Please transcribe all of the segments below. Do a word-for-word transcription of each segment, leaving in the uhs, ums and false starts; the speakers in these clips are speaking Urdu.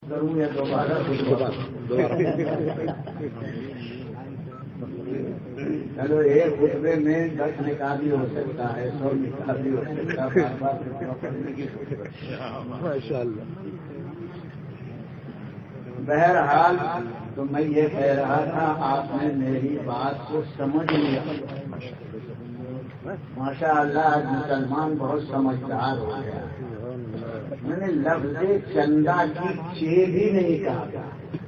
کروں یا دوبارہ چلو ایک خطبے میں دس نکاح بھی ہو سکتا ہے، سو نکاح بھی ہو سکتا ہے، کرنے کی ماشاء اللہ۔ بہرحال تو میں یہ کہہ رہا تھا، آپ نے میری بات کو سمجھ لیا۔ ماشاء اللہ آج مسلمان بہت سمجھدار ہو گیا۔ میں نے لفظ چندہ کی چے بھی نہیں کہا تھا،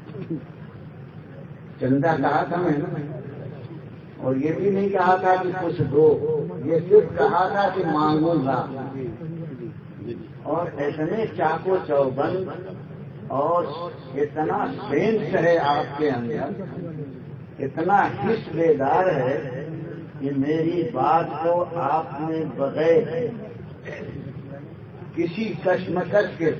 چندہ کہا تھا میں، اور یہ بھی نہیں کہا تھا کہ کچھ دو، یہ صرف کہا تھا کہ مانگوں گا۔ اور اتنے چاقو چوبند اور اتنا سینس ہے آپ کے اندر، اتنا حس بیدار ہے کہ میری بات کو آپ نے بغیر کسی کشمکش کے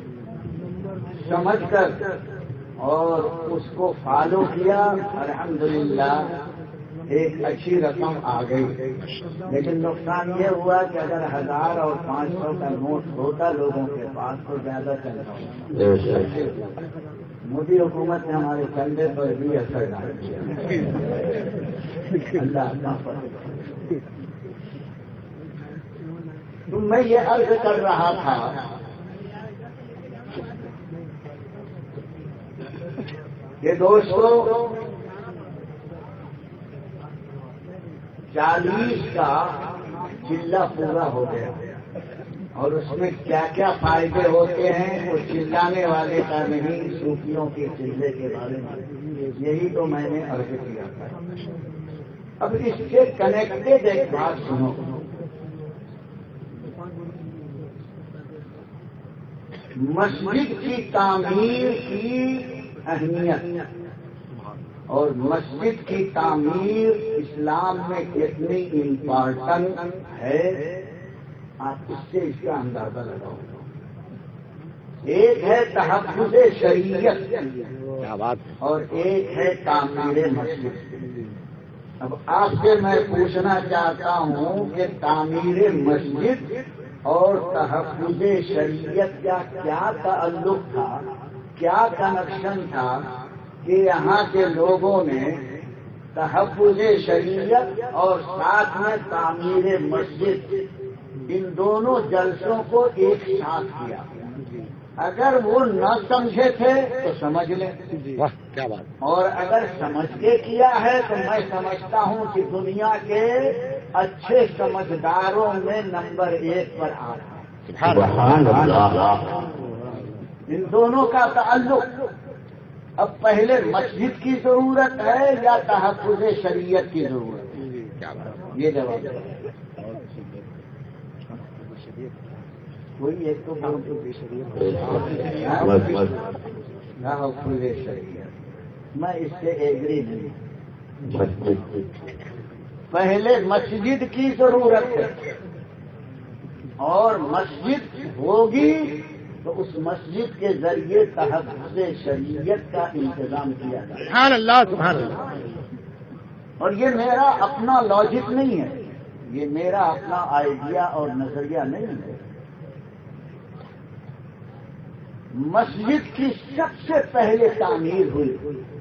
سمجھ کر اور اس کو فالو کیا۔ الحمدللہ ایک اچھی رقم آ گئی، لیکن نقصان یہ ہوا کہ اگر ہزار اور پانچ سو کا نوٹ ہوتا لوگوں کے پاس تو زیادہ چلتا ہوتا۔ مودی حکومت نے ہمارے چندے پر بھی اثر ڈال دیا۔ اللہ اللہ تو میں یہ عرض کر رہا تھا کہ دوستو چالیس کا چلہ پورا ہو گیا، اور اس میں کیا کیا فائدے ہوتے ہیں وہ چلانے والے کا نہیں، صوفیوں کے چلے کے بارے میں، یہی تو میں نے عرض کیا تھا۔ اب اس سے کنیکٹڈ ایک بات سنو، مسجد کی تعمیر کی اہمیت اور مسجد کی تعمیر اسلام میں کتنی امپارٹنٹ ہے، آپ اس سے اس کا اندازہ لگاؤ۔ ایک ہے تحفظ شریعت اور ایک ہے تعمیر مسجد۔ اب آپ سے میں پوچھنا چاہتا ہوں کہ تعمیر مسجد اور تحفظ شریعت کا کیا تعلق تھا، کیا کنیکشن تھا کہ یہاں کے لوگوں نے تحفظ شریعت اور ساتھ میں تعمیر مسجد ان دونوں جلسوں کو ایک ساتھ کیا؟ اگر وہ نہ سمجھے تھے تو سمجھ لیں، کیا بات، اور اگر سمجھ کے کیا ہے تو میں سمجھتا ہوں کہ دنیا کے اچھے سمجھداروں میں نمبر ایک پر آ رہا ہے۔ ان دونوں کا تعلق اب پہلے مسجد کی ضرورت ہے یا تحفظ شریعت کی ضرورت ہے؟ یہ جواب ہے۔ کوئی ایک تو تحفظ شریعت، میں اس سے ایگری نہیں۔ پہلے مسجد کی ضرورت ہے، اور مسجد ہوگی تو اس مسجد کے ذریعے تحفظ شریعت کا انتظام کیا جائے۔ سبحان اللہ سبحان اللہ۔ اور یہ میرا اپنا لاجک نہیں ہے، یہ میرا اپنا آئیڈیا اور نظریہ نہیں ہے۔ مسجد کی سب سے پہلے تعمیر ہوئی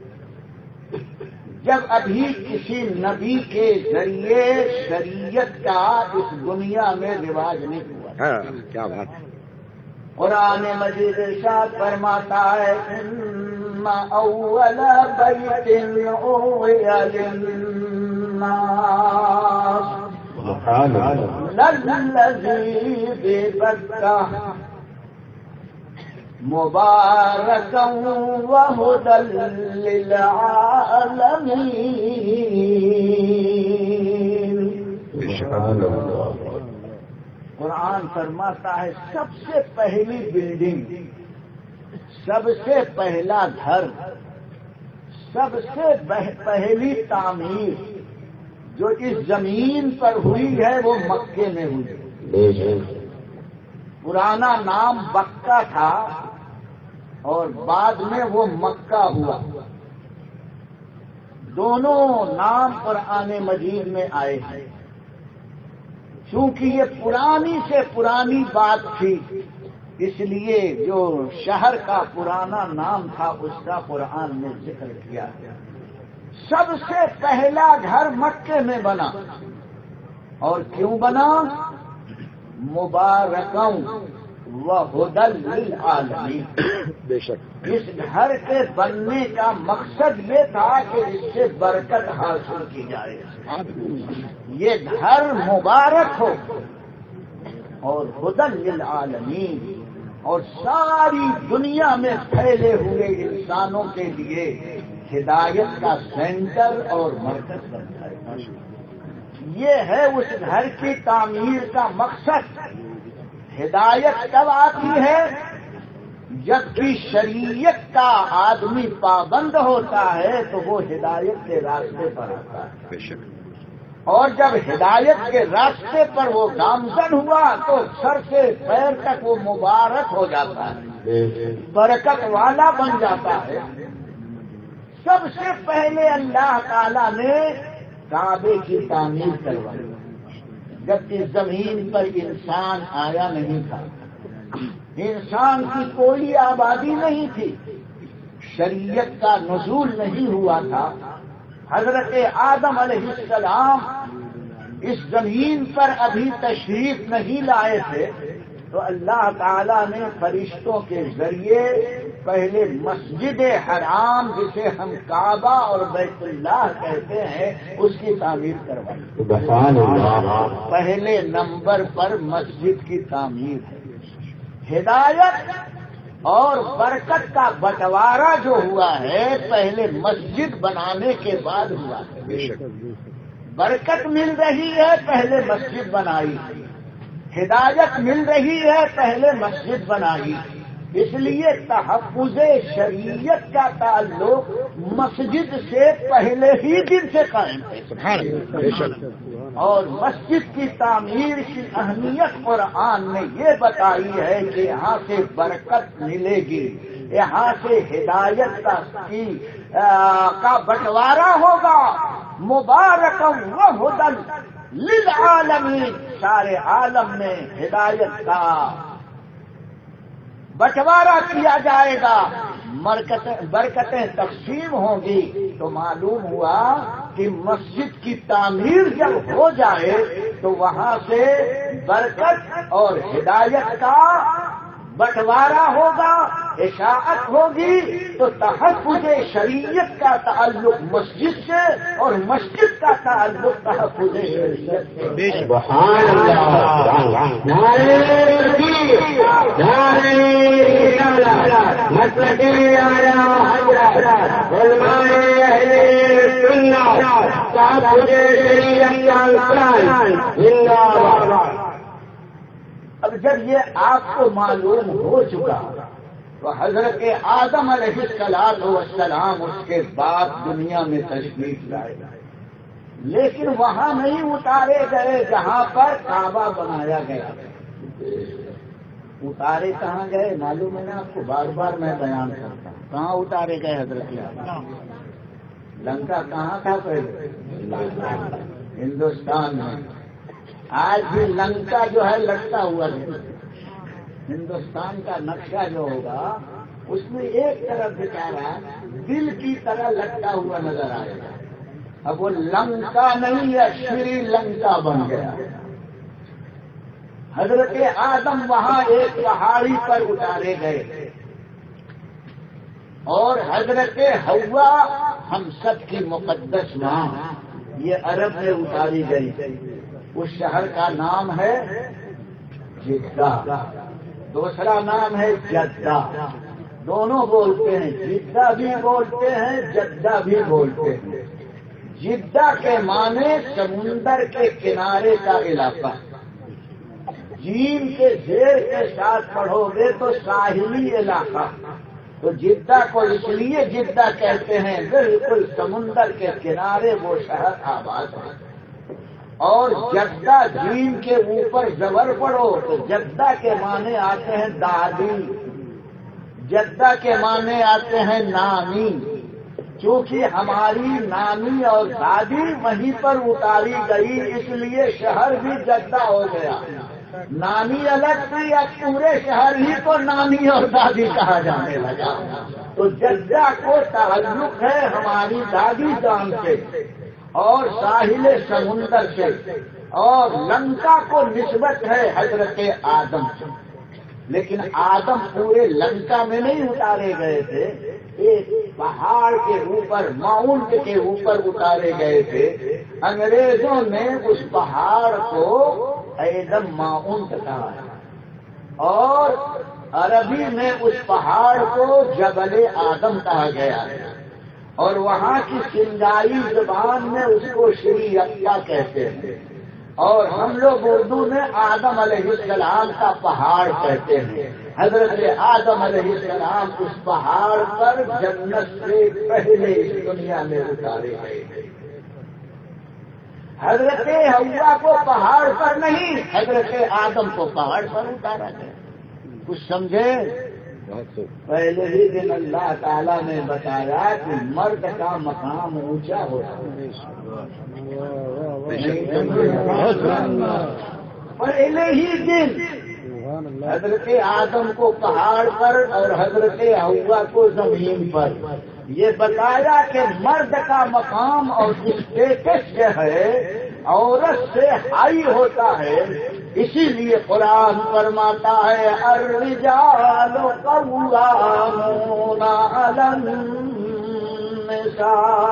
جب ابھی کسی نبی کے ذریعے شریعت کا اس دنیا میں رواج نہیں ہوا۔ کیا بات، قرآن مجید ارشاد فرماتا ہے ان اول بیت اُوِّئَ للناس للذی ببکہ مبارکا وہدی للعالمین۔ قرآن فرماتا ہے سب سے پہلی بلڈنگ، سب سے پہلا گھر، سب سے پہلی تعمیر جو اس زمین پر ہوئی ہے وہ مکے میں ہوئی۔ پرانا نام بکہ تھا اور بعد میں وہ مکہ ہوا۔ دونوں نام قرآن مجید میں آئے ہیں، چونکہ یہ پرانی سے پرانی بات تھی اس لیے جو شہر کا پرانا نام تھا اس کا قرآن نے ذکر کیا. سب سے پہلا گھر مکے میں بنا. اور کیوں بنا؟ مبارکوں و ہدی للعالمین. بے شک اس گھر کے بننے کا مقصد یہ تھا کہ اس سے برکت حاصل کی جائے. یہ گھر مبارک ہو اور ہدی للعالمین، اور ساری دنیا میں پھیلے ہوئے انسانوں کے لیے ہدایت کا سینٹر اور مرکز بن جائے. یہ ہے اس گھر کی تعمیر کا مقصد. ہدایت کب آتی ہے؟ جبکہ شریعت کا آدمی پابند ہوتا ہے تو وہ ہدایت کے راستے پر آتا ہے. اور جب ہدایت کے راستے پر وہ گامزن ہوا تو سر سے پیر تک وہ مبارک ہو جاتا ہے، برکت والا بن جاتا ہے. سب سے پہلے اللہ تعالی نے کعبے کی تعمیر کروائی، جبکہ زمین پر انسان آیا نہیں تھا، انسان کی کوئی آبادی نہیں تھی، شریعت کا نزول نہیں ہوا تھا. حضرت آدم علیہ السلام اس زمین پر ابھی تشریف نہیں لائے تھے تو اللہ تعالی نے فرشتوں کے ذریعے پہلے مسجد حرام، جسے ہم کعبہ اور بیت اللہ کہتے ہیں، اس کی تعمیر کروائی. پہلے نمبر پر مسجد کی تعمیر ہے. ہدایت اور برکت کا بٹوارا جو ہوا ہے پہلے مسجد بنانے کے بعد ہوا ہے. برکت مل رہی ہے پہلے مسجد بنائی، ہدایت مل رہی ہے پہلے مسجد بنائی. اس لیے تحفظ شریعت کا تعلق مسجد سے پہلے ہی دن سے قائم ہے. اور مسجد کی تعمیر کی اہمیت قرآن نے یہ بتائی ہے کہ یہاں سے برکت ملے گی، یہاں سے ہدایت کا کی کا بٹوارا ہوگا. مبارکوں و ہدی للعالمین، سارے عالم میں ہدایت کا بٹوارا کیا جائے گا، برکتیں تقسیم ہوں گی. تو معلوم ہوا کہ مسجد کی تعمیر جب ہو جائے تو وہاں سے برکت اور ہدایت کا بٹوارا ہوگا، اشاعت ہوگی. تو تحفظ شریعت کا تعلق مسجد سے اور مسجد کا تعلق تحفظ شریعت سے. سبحان اللہ. مسلک اعلی حضرت علماء اہل سنت تحفظ شریعت کا انسان زندہ باد. اب جب یہ آپ کو معلوم ہو چکا تو حضرت آدم علیہ السلام والسلام اس کے بعد دنیا میں تشریف لائے، لیکن وہاں نہیں اتارے گئے جہاں پر کعبہ بنایا گیا. اتارے کہاں گئے معلوم ہے نا آپ کو، بار بار میں بیان کرتا ہوں. کہاں اتارے گئے حضرت آدم؟ لنکا کہاں تھا پہلے؟ ہندوستان میں. آج بھی لنکا جو ہے لٹتا ہوا ہے. ہندوستان کا نقشہ جو ہوگا اس میں ایک طرف بیچارہ دل کی طرح لٹکا ہوا نظر آئے گا. اب وہ لنکا نہیں ہے، شری لنکا بن گیا. حضرت آدم وہاں ایک پہاڑی پر اتارے گئے اور حضرت حوا ہم سب کی مقدس ماں یہ عرب میں اتاری گئی. اس شہر کا نام ہے جدہ، دوسرا نام ہے جدہ. دونوں بولتے ہیں، جدہ بھی بولتے ہیں جدہ بھی بولتے ہیں. جدہ کے معنی سمندر کے کنارے کا علاقہ. جیم کے زیر کے ساتھ پڑھو گے تو ساحلی علاقہ. تو جدہ کو اس لیے جدہ کہتے ہیں بالکل سمندر کے کنارے وہ شہر آباد ہے. اور جدہ جیم کے اوپر زبر پڑو تو جدہ کے معنی آتے ہیں دادی، جدہ کے معنی آتے ہیں نانی. چونکہ ہماری نانی اور دادی وہیں پر اتاری گئی اس لیے شہر بھی جدہ ہو گیا. نانی الگ تھی، اب پورے شہر ہی کو نانی اور دادی کہا جانے لگا۔ تو جدہ کو تعلق ہے ہماری دادی جان سے اور ساحل سمندر سے، اور لنکا کو نسبت ہے حضرت آدم سے، لیکن آدم پورے لنکا میں نہیں اتارے گئے تھے، ایک پہاڑ کے اوپر ماؤنٹ کے اوپر اتارے گئے تھے۔ انگریزوں نے اس پہاڑ کو ایدم ماؤنٹ کہا ہے، اور عربی میں اس پہاڑ کو جبل آدم کہا گیا ہے، اور وہاں کی سندائی زبان میں اس کو شری اقا کہتے ہیں، اور ہم لوگ اردو میں آدم علیہ السلام کا پہاڑ کہتے ہیں۔ حضرت آدم علیہ السلام اس پہاڑ پر جنت سے پہلے اس دنیا میں اتارے گئے تھے۔ حضرت حوا کو پہاڑ پر نہیں، حضرت آدم کو پہاڑ پر اتارا گیا۔ کچھ سمجھے؟ پہلے ہی دن اللہ تعالیٰ نے بتایا کہ مرد کا مقام اونچا ہوتا ہے۔ پہلے ہی دن حضرت آدم کو پہاڑ پر اور حضرت حوا کو زمین پر، یہ بتایا کہ مرد کا مقام اور اسٹیٹس جو ہے عورت سے ہائی ہوتا ہے۔ اسی لیے قرآن فرماتا ہے الرجال قوامون علی النساء،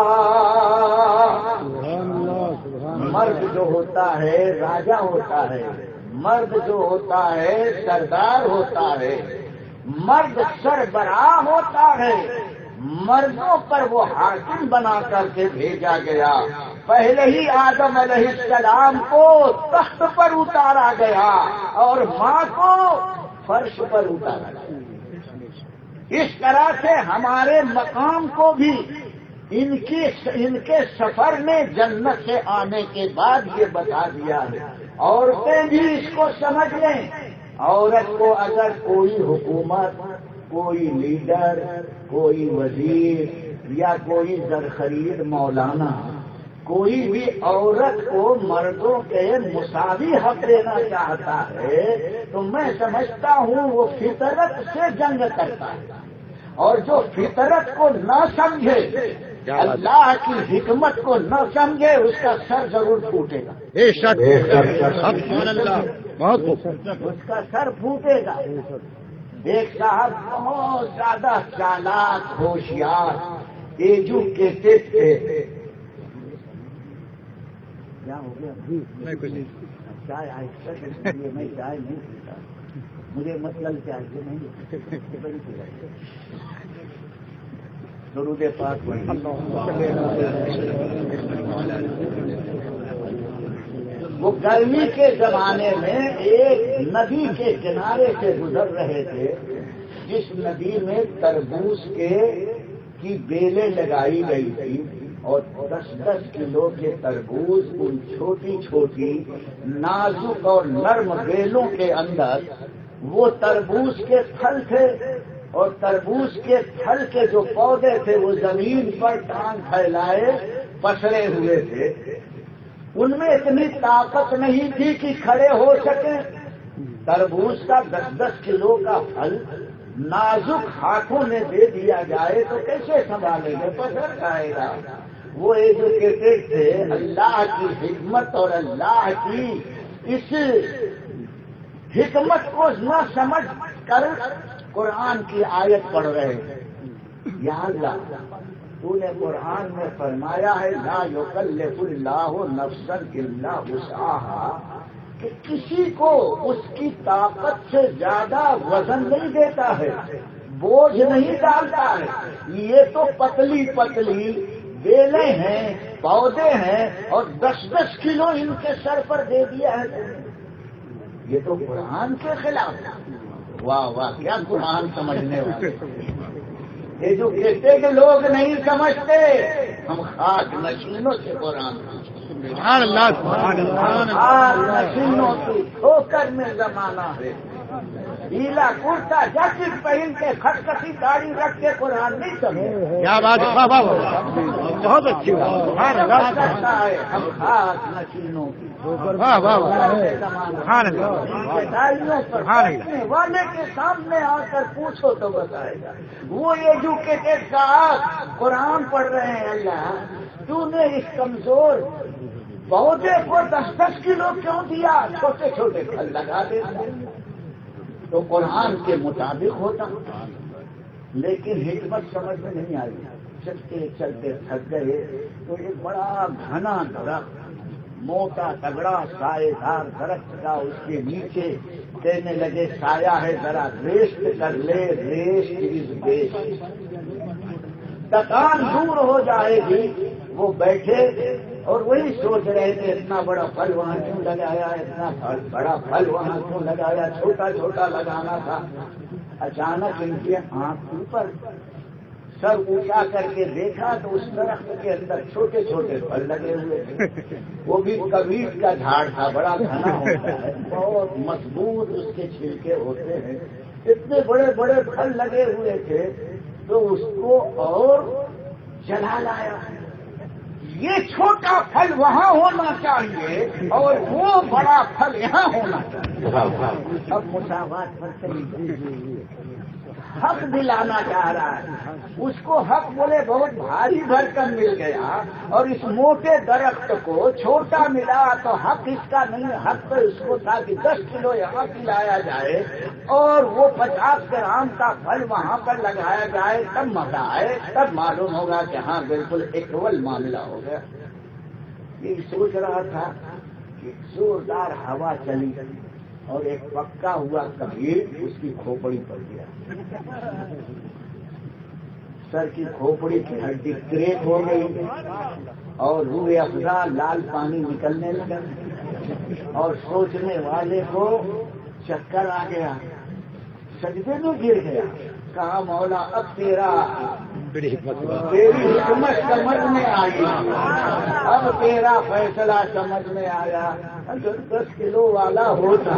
مرد جو ہوتا ہے راجا ہوتا ہے، مرد جو ہوتا ہے سردار ہوتا ہے، مرد سربراہ ہوتا ہے، مردوں پر وہ حاکم بنا کر کے بھیجا گیا۔ پہلے ہی آدم علیہ السلام کو تخت پر اتارا گیا اور ماں کو فرش پر اتارا گیا۔ اس طرح سے ہمارے مقام کو بھی ان کی ان کے سفر میں جنت سے آنے کے بعد یہ بتا دیا ہے۔ عورتیں بھی اس کو سمجھ لیں، عورت کو اگر کوئی حکومت، کوئی لیڈر، کوئی وزیر یا کوئی زرخرید مولانا، کوئی بھی عورت کو مردوں کے مساوی حق دینا چاہتا ہے تو میں سمجھتا ہوں وہ فطرت سے جنگ کرتا ہے، اور جو فطرت کو نہ سمجھے، اللہ کی حکمت کو نہ سمجھے، اس کا سر ضرور پھوٹے گا۔ بہت اس کا سر پھوٹے گا۔ ایک صاحب بہت زیادہ چالاک، ہوشیار، ایجوکیٹڈ تھے۔ کیا ہو گیا؟ چائے آہستہ لیے میں چائے نہیں پیتا، مجھے مطلب چاہیے نہیں۔ درود پاک وہ گرمی کے زمانے میں ایک ندی کے کنارے سے گزر رہے تھے، جس ندی میں تربوز کے کی بیلیں لگائی گئی تھی، اور دس دس کلو کے تربوز ان چھوٹی چھوٹی نازک اور نرم بیلوں کے اندر وہ تربوز کے پھل تھے، اور تربوز کے پھل کے جو پودے تھے وہ زمین پر ٹانگ پھیلائے پسرے ہوئے تھے۔ ان میں اتنی طاقت نہیں تھی کہ کھڑے ہو سکیں۔ تربوز کا دس دس کلو کا پھل نازک ہاتھوں میں دے دیا جائے تو کیسے سنبھالیں گے؟ پسر جائے گا۔ وہ ایجوکیٹڈ تھے، اللہ کی حکمت اور اللہ کی اس حکمت کو نہ سمجھ کر قرآن کی آیت پڑھ رہے ہیں۔ یا اللہ، تو نے قرآن میں فرمایا ہے لا یکلف اللہ نفسا الا وسعہا، کہ کسی کو اس کی طاقت سے زیادہ وزن نہیں دیتا ہے، بوجھ نہیں ڈالتا ہے۔ یہ تو پتلی پتلی بیلیں ہیں، پودے ہیں، اور دس دس کلو ان کے سر پر دے دیا ہے۔ یہ تو قرآن کے خلاف ہے۔ واہ واہ، کیا قرآن سمجھنے والے! یہ جو کہتے کہ لوگ نہیں سمجھتے، ہم خاک نشینوں سے قرآن سبحان اللہ، سبحان اللہ، خاک نشینوں کی ٹھوکر میں زمانہ ہے۔ ڈھیلا کرتا جیکٹ پہن کے کھٹکھٹی داڑھی رکھ کے قرآن نہیں سمجھے۔ کیا بات ہے، بہت اچھی بات ہے۔ ہم خاک نشینوں کی واہ واہ سبحان اللہ بیٹھنے والے کے سامنے آ کر پوچھو تو بتائے گا. وہ ایجوکیٹڈ صاحب قرآن پڑھ رہے ہیں. اللہ تو نے اس کمزور پودے کو دس دس کلو کیوں دیا؟ چھوٹے چھوٹے پھل لگا دیتا تو قرآن کے مطابق ہوتا. لیکن حکمت سمجھ میں نہیں آئی. چلتے چلتے تھک گئے تو ایک بڑا گھنا درخت موٹا تگڑا سائے دار درخت کا اس کے نیچے کہنے لگے سایہ ہے ذرا ریسٹ کر لے. Rest is best. تکان دور ہو جائے گی. وہ بیٹھے اور وہی سوچ رہے تھے اتنا بڑا پھل وہاں کیوں لگایا, اتنا بڑا پھل وہاں کیوں لگایا, چھوٹا چھوٹا لگانا تھا. اچانک ان کی آنکھ اوپر سر اونچا کر کے دیکھا تو اس درخت کے اندر چھوٹے چھوٹے پھل لگے ہوئے تھے. وہ بھی کبیٹ کا جھاڑ تھا, بڑا گھنا ہوتا ہے, بہت مضبوط اس کے چھلکے ہوتے ہیں. اتنے بڑے بڑے پھل لگے ہوئے تھے تو اس کو اور جلا لایا. یہ چھوٹا پھل وہاں ہونا چاہیے اور وہ بڑا پھل یہاں ہونا چاہیے. اب مساوات پر چلی حق دلانا چاہ رہا ہے. اس کو حق بولے بہت بھاری بھرکم مل گیا اور اس موٹے درخت کو چھوٹا ملا تو حق اس کا نہیں. حق تو اس کو تھا کہ دس کلو یہاں کھلایا جائے اور وہ پچاس گرام کا پھل وہاں پر لگایا جائے. تب مزہ آئے, تب معلوم ہوگا کہ ہاں بالکل اکول معاملہ ہو گیا. یہ سوچ رہا تھا کہ زوردار ہوا چلی اور ایک پکا ہوا کبیر اس کی کھوپڑی پر گیا. سر کی کھوپڑی کی ہڈی کریک ہو گئی اور روح افزا لال پانی نکلنے لگا اور سوچنے والے کو چکر آ گیا, سجدے میں گر گیا. کہا مولا اب تیرا تیری حکمت سمجھ میں آئی, اب تیرا فیصلہ سمجھ میں آیا. اگر دس کلو والا ہوتا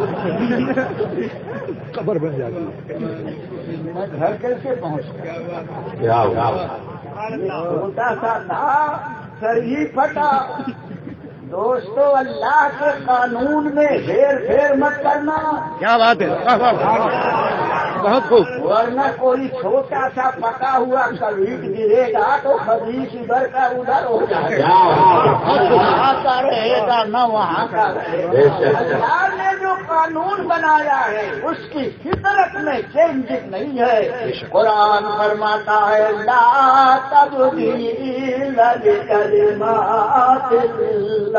قبر بن جاتی. میں گھر کیسے پہنچا؟ چھوٹا سا تھا, سر ہی پھٹا. دوستو اللہ کے قانون میں ہیر پھیر مت کرنا. کیا بات ہے, بہت خوب. ورنہ کوئی چھوٹا سا پکا ہوا کبیٹ گرے گا تو خبیث ادھر کا ادھر ہو جائے گا, وہاں کا رہے گا نہ وہاں کا رہے گا. اللہ نے جو قانون بنایا ہے اس کی فطرت میں چینج نہیں ہے. قرآن فرماتا ہے لا تبدیل لکلمات اللہ.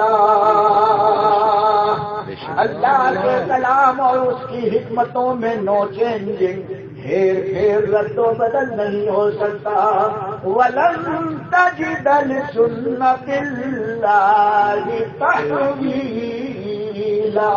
اللہ کے کلام اور اس کی حکمتوں میں نو چینجنگ, پھر پھر رد و بدل نہیں ہو سکتا. وَلَن تَجِدَ لِسُنَّتِ اللَّهِ تَحْوِيلًا.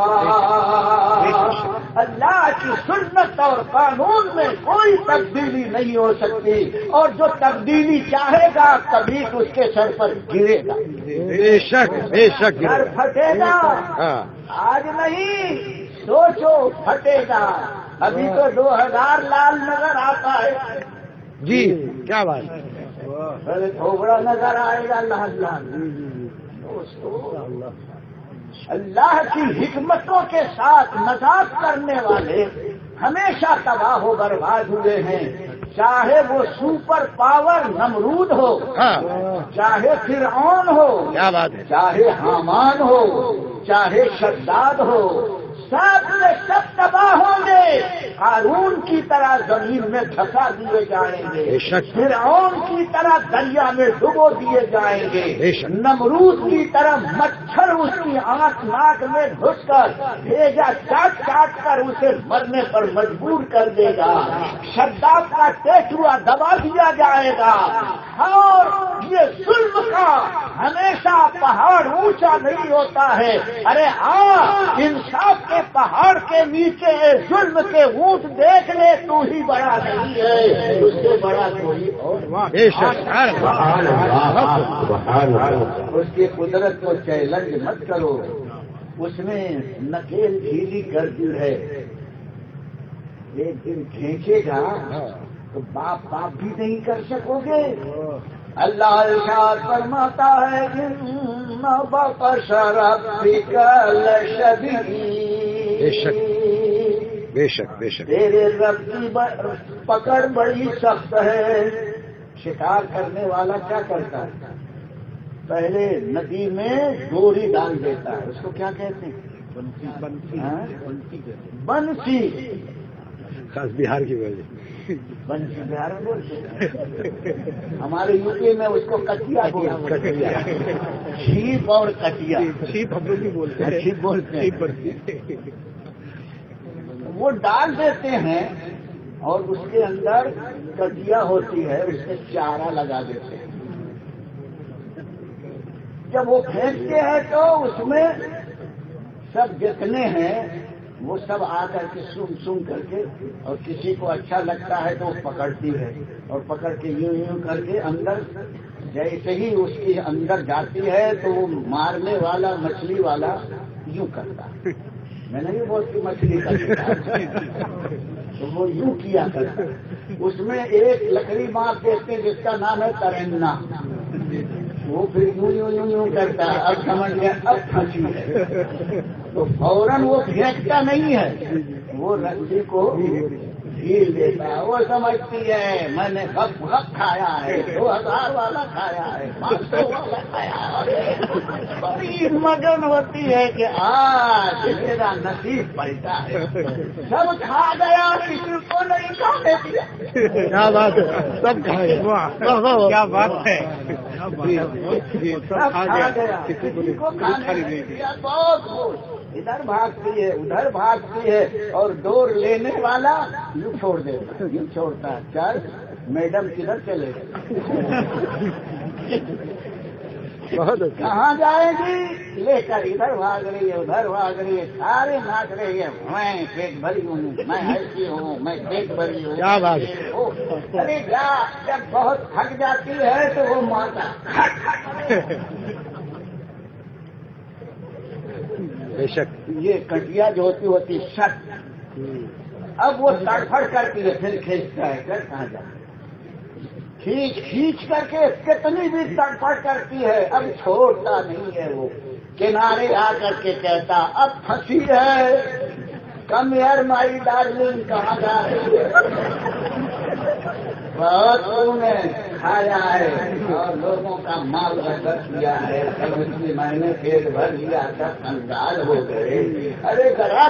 اللہ کی سنت اور قانون میں کوئی تبدیلی نہیں ہو سکتی, اور جو تبدیلی چاہے گا کبھی اس کے سر پر گرے گا. بے شک بے شک سر پھٹے گا, آج نہیں سوچو پھٹے گا. ابھی تو دو ہزار لال نظر آتا ہے. جی کیا بات, پہلے تھوڑا نظر آئے گا لال لال. دوستو اللہ کی حکمتوں کے ساتھ مذاق کرنے والے ہمیشہ تباہ و برباد ہوئے ہیں. چاہے وہ سپر پاور نمرود ہو, چاہے فرعون ہو, کیا بات ہے, چاہے حامان ہو, چاہے شداد ہو, سب میں سب تباہ ہوں گے. قارون کی طرح زمین میں دھسا دیے جائیں گے, فرعون کی طرح دریا میں ڈبو دیے جائیں گے, نمرود کی طرح مچھر اس کی آنکھ ناک میں گھس کر بھیجا چاٹ چاٹ کر اسے مرنے پر مجبور کر دے گا. شداد کا ٹیٹوا دبا دیا جائے گا. اور یہ ظلم کا ہمیشہ پہاڑ اونچا نہیں ہوتا ہے. ارے ہاں, انصاف کے پہاڑ کے نیچے ظلم کے اونٹ دیکھ لے, تو ہی بڑا نہیں ہے, اس سے بڑا کوئی اور. اس کی قدرت کو چیلنج مت کرو, اس میں نکیل ڈھیلی کر دی ہے. ایک دن کھینچے گا تو باپ باپ بھی نہیں کر سکو گے, اللہ ارشاد فرماتا ہے ان بطش ربک لشدید، بے شک بے شک بے شک تیرے رب کی پکڑ بڑی سخت ہے۔ شکار کرنے والا کیا کرتا ہے؟ پہلے ندی میں ڈوری ڈال دیتا ہے، اس کو کیا کہتے ہیں؟ بنسی بنسی ہاں؟ بنسی کہتے ہیں۔ بنسی، خاص بہار کی وجہ بنسی بہار میں بولتے ہیں، ہمارے یو پی میں اس کو کٹیا بولتے ہیں، چھیپ اور کٹیا، چھیپ ہم لوگ بھی بولتے ہیں، چھیپ بولتے ہیں۔ چھیپ بنسی وہ ڈال دیتے ہیں اور اس کے اندر کٹیا ہوتی ہے، اس میں چارہ لگا دیتے ہیں۔ جب وہ پھینکتے ہیں تو اس میں سب جتنے ہیں وہ سب آ کر کے سن سن کر کے، اور کسی کو اچھا لگتا ہے تو وہ پکڑتی ہے، اور پکڑ کے یوں یوں کر کے اندر، جیسے ہی اس کے اندر جاتی ہے تو وہ مارنے والا مچھلی والا یوں کرتا ہے، میں نہیں بولتی مچھلی کا، تو وہ یوں کیا کرتا ہے۔ اس میں ایک لکڑی مار دیتے جس کا نام ہے ترنا، وہ پھر یوں یوں یوں یوں کرتا ہے، اب سمجھ گئے اب پھنسی ہے، تو فوراً وہ پھینکتا نہیں ہے، وہ رسی کو ڈھیل دیتا ہے۔ وہ سمجھتی ہے میں نے غف غف کھایا ہے، دو ہزار والا کھایا ہے، پانچ سو والا کھایا ہے، بڑی مگن ہوتی ہے کہ آج میرا نصیب پلٹا ہے، سب کھا گیا کسی کو نہیں کھانے دیا۔ کیا بات ہے، سب کھا گیا، کیا بات ہے، سب کھا گیا کسی کو کھانے نہیں دیا، بہت خوش، ادھر بھاگتی ہے ادھر بھاگتی ہے، اور ڈور لینے والا یوں چھوڑ دیتا ہے، یوں چھوڑتا ہے، چل میڈم کدھر چلے گئے، بہت کہاں جائے گی، لے کر ادھر بھاگ رہی ہے ادھر بھاگ رہی ہے، سارے ناچ رہی ہے، میں پیٹ بھری ہوں، میں ایسی ہوں، میں پیٹ بھری ہوں، کیا بات ارے جا، جب بہت تھک جاتی ہے تو وہ مارتا بے شک، یہ کٹیا جو ہوتی ہوتی شک، اب وہ تڑپڑ کرتی ہے، پھر کھینچتا ہے، پھر کہاں جاتا ہے، کھینچ کھینچ کر کے کتنی بھی تڑپڑ کرتی ہے، اب چھوڑتا نہیں ہے، وہ کنارے آ کر کے کہتا اب پھنسی ہے، کم یار مائی ڈارلنگ کہاں جا رہی ہے، بہت تم نے کھایا ہے اور لوگوں کا مال بچت کیا ہے، سمجھتی میں نے پیٹ بھر لیا سب کنگال ہو گئے، ارے ذرا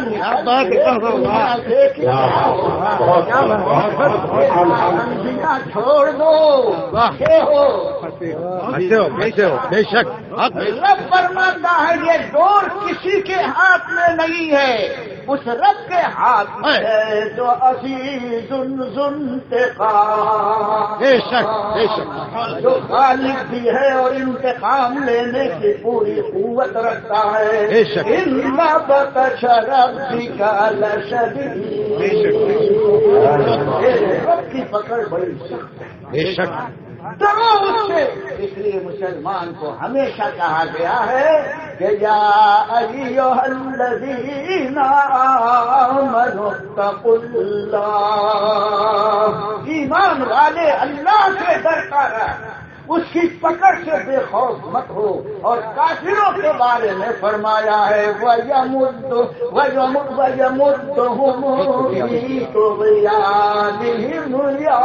چھوڑ دو، بے شک رب فرماتا ہے یہ ڈور کسی کے ہاتھ میں نہیں ہے، اس رب کے ہاتھ میں ہے جو عزیز انتقام، بے شک بے شک، جو غالب بھی ہے اور انتقام لینے کی پوری قوت رکھتا ہے، بے شک، ان بطش ربک لشدید، رب کی پکڑ بڑی سخت ہے، بے شک، ڈرو اس سے، اس لیے مسلمان کو ہمیشہ کہا گیا ہے کہ یا ایھا الذین آمنوا اتقوا اللہ، ایمان والے اللہ سے ڈرتا رہ، اس کی پکڑ سے بے خوف مت ہو، اور کافروں کے بارے میں فرمایا ہے وَيَمُدُّ وَيَمُدُّهُمْ فِي طُغْيَانِهِمْ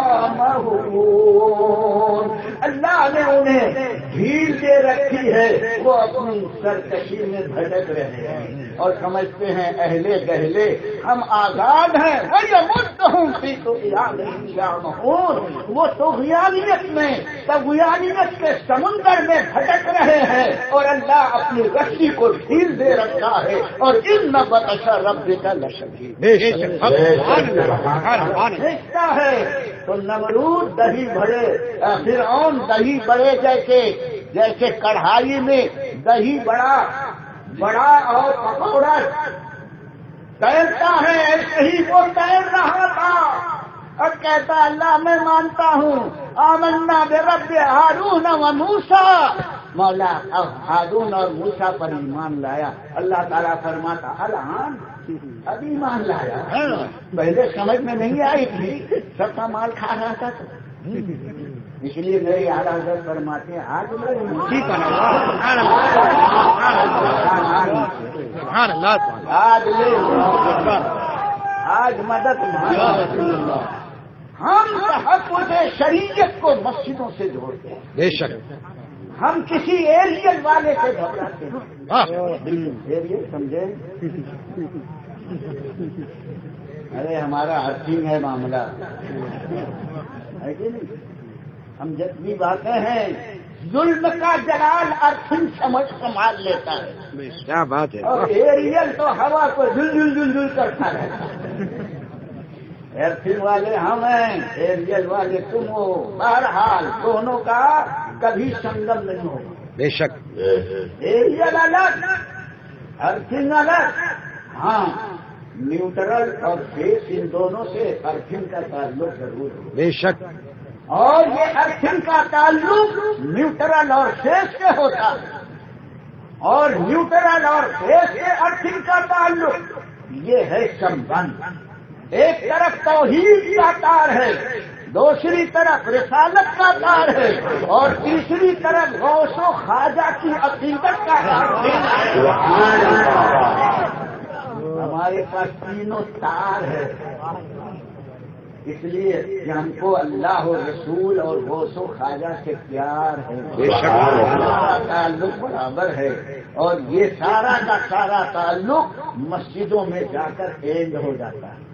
يَعْمَهُونَ، اللہ نے انہیں ڈھیل دے رکھی ہے، وہ اپنی سرکشی میں بھٹک رہے ہیں اور سمجھتے ہیں اہلِ گہلے ہم آزاد ہیں، وَيَمُدُّهُمْ فِي طُغْيَانِهِمْ يَعْمَهُونَ، وہ طغیانیت میں طغیانیت کے سمندر میں بھٹک رہے ہیں اور اللہ اپنی رسی کو ڈھیل دے رکھا ہے، اور ان بطش ربک لشدید، دیکھتا ہے تو نمرود دہی بڑے، فرعون دہی بڑے جیسے جیسے کڑھائی میں دہی بڑا بڑا اور پکوڑا تیرتا ہے، ایسے ہی وہ تیر رہا تھا، اور کہتا اللہ میں مانتا ہوں آمنا برب ہارون و موسیٰ، مولا اب ہارون اور موسیٰ پر ایمان لایا، اللہ تعالیٰ فرماتا الان اب ایمان لایا، پہلے سمجھ میں نہیں آئی تھی، سب کا مال کھا رہا تھا تو اس لیے میری اعلیٰ حضرت فرماتے ہیں آج آج لے آج مدد ہم تحفظ شریعت کو مسجدوں سے جوڑتے ہیں. بے شک ہم کسی ایریل والے سے گھبراتے ہیں. ایریل سمجھے؟ ارے ہمارا ارتھنگ ہے معاملہ ہے کہ نہیں؟ ہم جتنی باتیں ہیں ظلم کا جلال ارتھنگ سمجھ سنبھال لیتا ہے. کیا بات ہے. اور ایریل تو ہوا کو جل جل جل جل کرتا رہتا ہے. ارتھنگ والے ہم ہیں, ایریل والے تم ہو. بہرحال دونوں کا کبھی سنگم نہیں ہوگا. بے شک ایریل الگ ارتھنگ الگ. ہاں نیوٹرل اور فیس ان دونوں سے ارتھنگ کا تعلق ضرور ہے. بے شک اور یہ ارتھنگ کا تعلق نیوٹرل اور فیس سے ہوتا ہے, اور نیوٹرل اور فیس سے ارتھنگ کا تعلق یہ ہے سمبند. ایک طرف توحید کا تار ہے, دوسری طرف رسالت کا تار ہے, اور تیسری طرف غوث و خواجہ کی عقیدت کا تار ہے. ہمارے پاس تینوں تار ہے. اس لیے کہ ہم کو اللہ و رسول اور غوث و خواجہ سے پیار ہے. ہمارا تعلق برابر ہے, اور یہ سارا کا سارا تعلق مسجدوں میں جا کر اینڈ ہو جاتا ہے.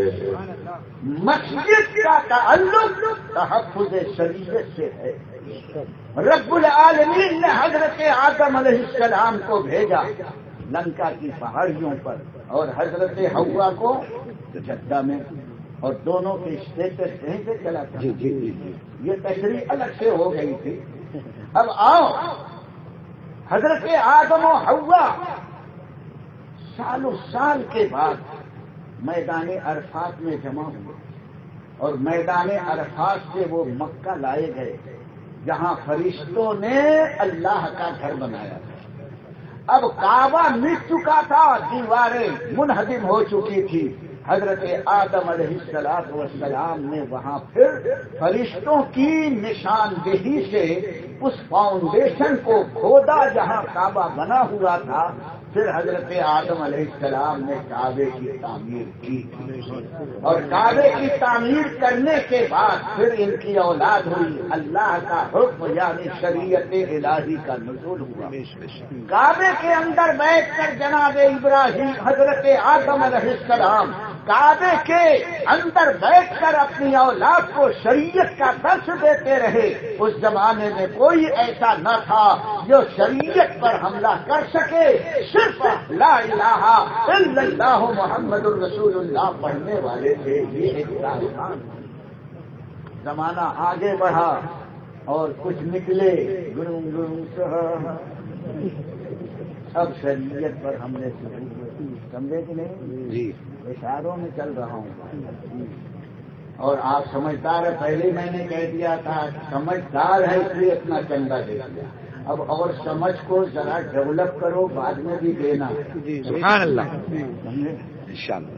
مسجد کا تعلق تحفظ شریعت سے ہے. رب العالمین نے حضرت آدم علیہ السلام کو بھیجا لنکا کی پہاڑیوں پر, اور حضرت حوا کو جدہ میں, اور دونوں کے اسٹیٹس کہیں سے چلا تھا. یہ تشریح الگ سے ہو گئی تھی. اب آؤ, حضرت آدم و حوا سالوں سال کے بعد میدان عرفات میں جمع ہوئے, اور میدان عرفات سے وہ مکہ لائے گئے جہاں فرشتوں نے اللہ کا گھر بنایا تھا. اب کعبہ مٹ چکا تھا, دیواریں منہدم ہو چکی تھی. حضرت آدم علیہ السلام والسلام نے وہاں پھر فرشتوں کی نشاندہی سے اس فاؤنڈیشن کو کھودا جہاں کعبہ بنا ہوا تھا. پھر حضرت آدم علیہ السلام نے کعبے کی تعمیر کی, اور کعبے کی تعمیر کرنے کے بعد پھر ان کی اولاد ہوئی. اللہ کا حکم یعنی شریعت الہی کا نزول ہوا. کعبے کے اندر بیٹھ کر جناب ابراہیم حضرت آدم علیہ السلام کعبے کے اندر بیٹھ کر اپنی اولاد کو شریعت کا درس دیتے رہے. اس زمانے میں کوئی ایسا نہ تھا جو شریعت پر حملہ کر سکے. صرف لا الہ الا اللہ محمد الرسول اللہ پڑھنے والے تھے. یہ ایک داستان. زمانہ آگے بڑھا اور کچھ نکلے گروں گروں, اب شریعت پر حملے شروع ہوئے. سمجھے کہ نہیں؟ جی اشاروں میں چل رہا ہوں, اور آپ سمجھدار ہے. پہلے میں نے کہہ دیا تھا سمجھدار ہے اس لیے اتنا چندہ دے دیا. اب اور سمجھ کو ذرا ڈیولپ کرو, بعد میں بھی دینا. سبحان اللہ. انشاءاللہ.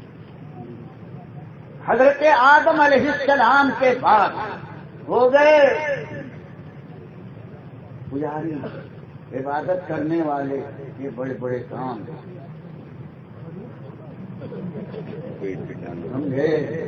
حضرت آدم علیہ السلام کے بعد ہو گئے پجاری, عبادت کرنے والے. یہ بڑے بڑے کام سمجھے.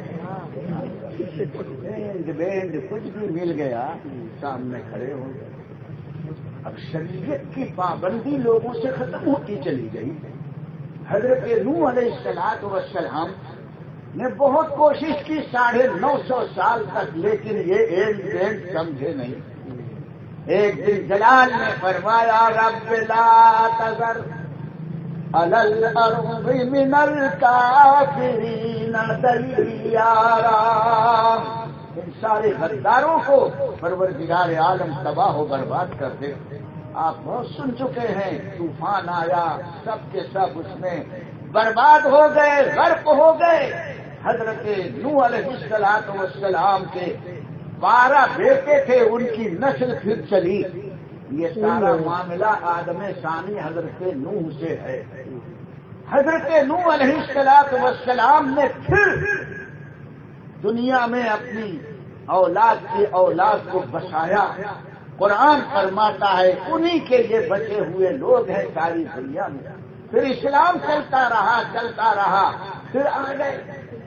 بینڈ بینڈ کچھ بھی مل گیا سامنے کھڑے ہو گئے. اب شریعت کی پابندی لوگوں سے ختم ہوتی چلی گئی. حضرت نوح علیہ الصلوۃ والسلام نے بہت کوشش کی ساڑھے نو سو سال تک, لیکن یہ ایک دن سمجھے نہیں. ایک دن جلال نے فرمایا رب لا تذر علی الارض من الکافرین دیارا. ان سارے غداروں کو پروردگار عالم تباہ و برباد کر دے. آپ بہت سن چکے ہیں, طوفان آیا, سب کے سب اس میں برباد ہو گئے, غرق ہو گئے. حضرت نوح علیہ الصلوۃ والسلام کے بارہ بیٹے تھے, ان کی نسل پھر چلی. یہ سارا معاملہ آدم ثانی حضرت نوح سے ہے. حضرت نوح علیہ الصلوۃ والسلام نے پھر دنیا میں اپنی اولاد کی اولاد کو بسایا. قرآن فرماتا ہے انہی کے یہ بچے ہوئے لوگ ہیں ساری دنیا میں. پھر اسلام چلتا رہا چلتا رہا پھر آ گئے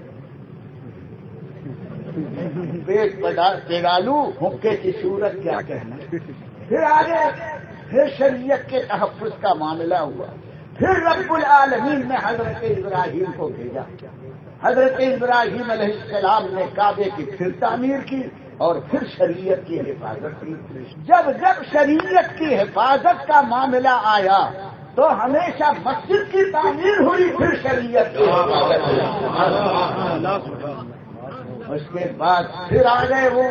پیٹ پیڑالو حقے کی صورت کیا کہنا. پھر آگے پھر شریعت کے تحفظ کا معاملہ ہوا. پھر رب العالمین نے حضرت ابراہیم کو بھیجا. حضرت ابراہیم علیہ السلام نے کعبے کی پھر تعمیر کی اور پھر شریعت کی حفاظت کی. جب جب شریعت کی حفاظت کا معاملہ آیا تو ہمیشہ مسجد کی تعمیر ہوئی پھر شریعت کی حفاظت. اس کے بعد پھر آ گئے وہ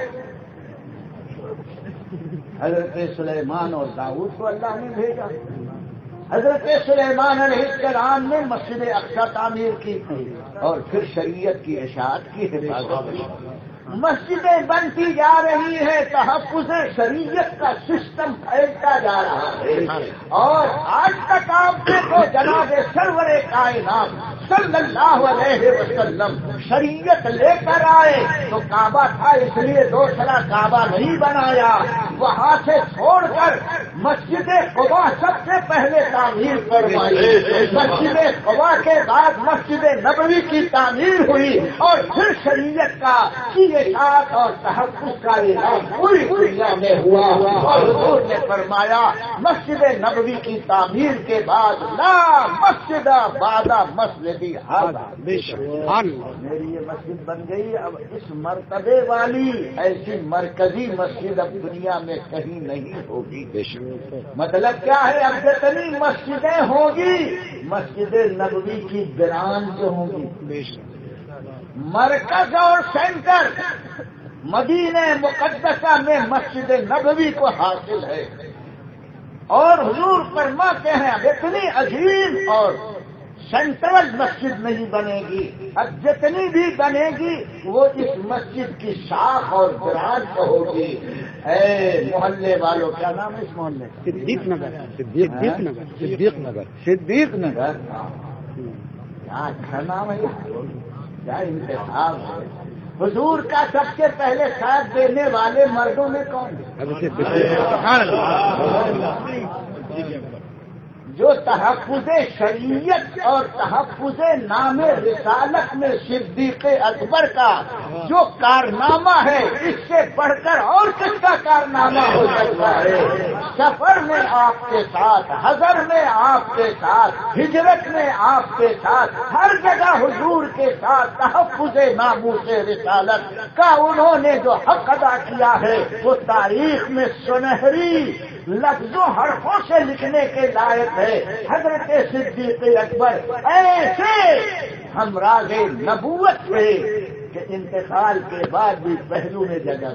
حضرت سلیمان اور داؤد کو اللہ نے بھیجا. حضرت سلیمان علیہ السلام نے مسجد اقصی تعمیر کی اور پھر شریعت کی اشاعت کی حفاظت کی. مسجدیں بنتی جا رہی ہے تحفظ شریعت کا سسٹم پھیلتا جا رہا ہے. اور آج تک آپ دیکھو جناب سرور کائنات صلی اللہ علیہ وسلم شریعت لے کر آئے تو کعبہ تھا اس لیے دوسرا کعبہ نہیں بنایا. وہاں سے چھوڑ کر مسجد قباء سب سے پہلے تعمیر کروائی. مسجد قباء کے بعد مسجد نبوی کی تعمیر ہوئی اور پھر شریعت کا اشاعت اور تحفظ کا اعلان پوری دنیا میں ہوا. اور حضور نے فرمایا مسجد نبوی کی تعمیر کے بعد لا مسجد بعد مسجدی ھذا. میری یہ مسجد بن گئی. اب اس مرتبے والی ایسی مرکزی مسجد اب دنیا میں کہیں نہیں ہوگی. مطلب کیا ہے اب جتنی مسجدیں ہوں گی مسجد نبوی کی برانچ ہوں گی. مرکز اور سینٹر مدینہ مقدسہ میں مسجد نبوی کو حاصل ہے. اور حضور فرماتے ہیں اب اتنی عظیم اور سینٹرل مسجد نہیں بنے گی. اب جتنی بھی بنے گی وہ اس مسجد کی شاخ اور برانچ ہوگی. اے محلے والوں کیا نام ہے اس محلے کا؟ صدیق نگر. صدیق نگر. صدیق نگر. صدیق نگر. کیا اچھا نام ہے کیا انتخاب ہے. حضور کا سب سے پہلے ساتھ دینے والے مردوں میں کون جو تحفظ شریعت اور تحفظ نام رسالت میں صدیق اکبر کا جو کارنامہ ہے اس سے بڑھ کر اور کس کا کارنامہ ہو سکتا ہے. سفر میں آپ کے ساتھ, حضر میں آپ کے ساتھ, ہجرت میں آپ کے ساتھ, ہر جگہ حضور کے ساتھ تحفظ ناموس رسالت کا انہوں نے جو حق ادا کیا ہے وہ تاریخ میں سنہری لفظوں حرفوں سے لکھنے کے لائق ہے. حضرت صدیق اکبر ایسے ہمراہ نبوت تھے کہ انتقال کے بعد بھی پہلو میں جگہ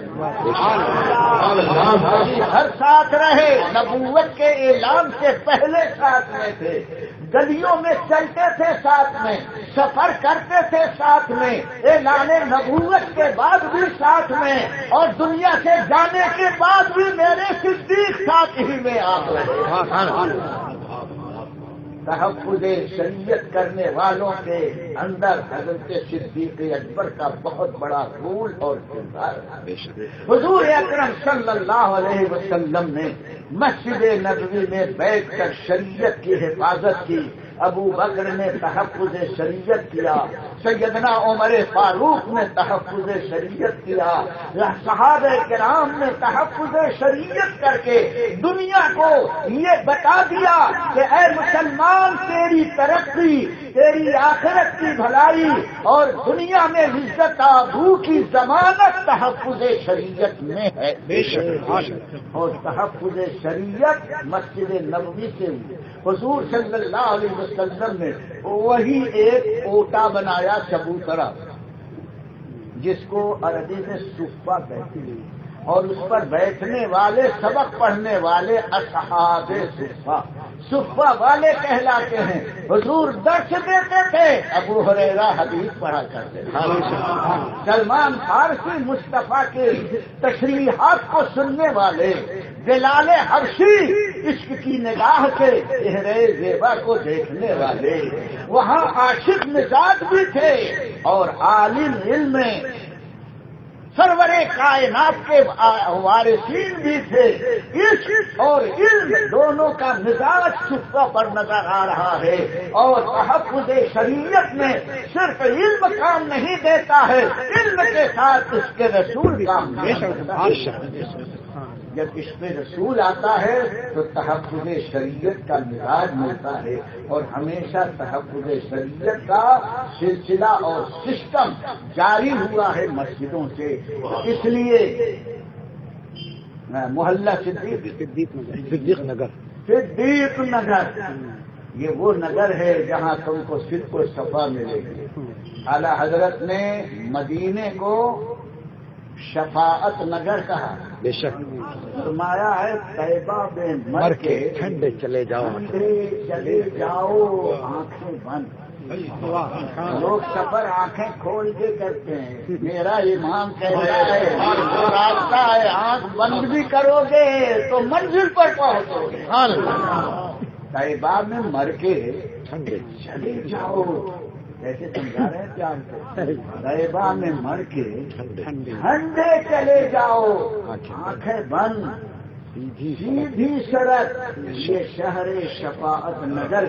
ہر ساتھ رہے. نبوت کے اعلان سے پہلے ساتھ میں تھے, گلیوں میں چلتے تھے ساتھ میں, سفر کرتے تھے ساتھ میں, اعلان نبوت کے بعد بھی ساتھ میں, اور دنیا سے جانے کے بعد بھی میرے صدیق ساتھ ہی میں آپ رہے. تحفظ شریعت کرنے والوں کے اندر حضرت صدیق اکبر کا بہت بڑا رول اور کردار ہے. حضور اکرم صلی اللہ علیہ وسلم نے مسجد نبوی میں بیٹھ کر شریعت کی حفاظت کی. ابو بکر نے تحفظ شریعت کیا, سیدنا عمر فاروق نے تحفظ شریعت کیا, صحابہ کرام نے تحفظ شریعت کر کے دنیا کو یہ بتا دیا کہ اے مسلمان تیری ترقی, تیری آخرت کی بھلائی اور دنیا میں عزت آبرو کی ضمانت تحفظ شریعت میں ہے. اور تحفظ شریعت مسجد نبوی سے ہوئی. حضور صلی اللہ علیہ وسلم نے وہی ایک اوٹا بنایا چبوترا جس کو عربی میں صفہ کہتے ہیں, اور اس پر بیٹھنے والے سبق پڑھنے والے اصحاب صفہ صفہ والے کہلاتے ہیں. حضور درس دیتے تھے, ابو ہریرہ حدیث پڑھا کرتے تھے, سلمان فارسی مصطفیٰ کے تشریحات کو سننے والے, بلال حبشی عشق کی نگاہ سے چہرے زیبا کو دیکھنے والے, وہاں عاشق مزاج بھی تھے اور عالم علم میں سرورے کائنات کے وارثین بھی تھے. عشق اور علم دونوں کا مزاج صفحہ پر نظر آ رہا ہے. اور تحفظ شریعت میں صرف علم کام نہیں دیتا ہے، علم کے ساتھ اس کے رسول کام دیتا ہے. جب اس پہ رسول آتا ہے تو تحفظ شریعت کا مزاج ملتا ہے، اور ہمیشہ تحفظ شریعت کا سلسلہ اور سسٹم جاری ہوا ہے مسجدوں سے. اس لیے محلہ صدیق صدیق نگر صدیق نگر یہ وہ نگر ہے جہاں تم کو صدق و صفا ملے گی. اعلی حضرت نے مدینے کو شفاعت نگر کہا. بے شک فرمایا ہے طیبہ میں مر کے ٹھنڈے چلے جاؤ، ٹھنڈے چلے جاؤ آنکھیں بند. لوگ سفر آنکھیں کھول کے کرتے ہیں، میرا امام کہتا ہے جو راستہ ہے آنکھ بند بھی کرو گے تو منزل پر پہنچو گے. طیبہ میں مر کے ٹھنڈے چلے جاؤ، ایسے سمجھا رہے ہیں پیار سے. طیبہ میں مر کے ٹھنڈے چلے جاؤ آنکھیں بند، سیدھی سڑک یہ شہر شفاعت نگر.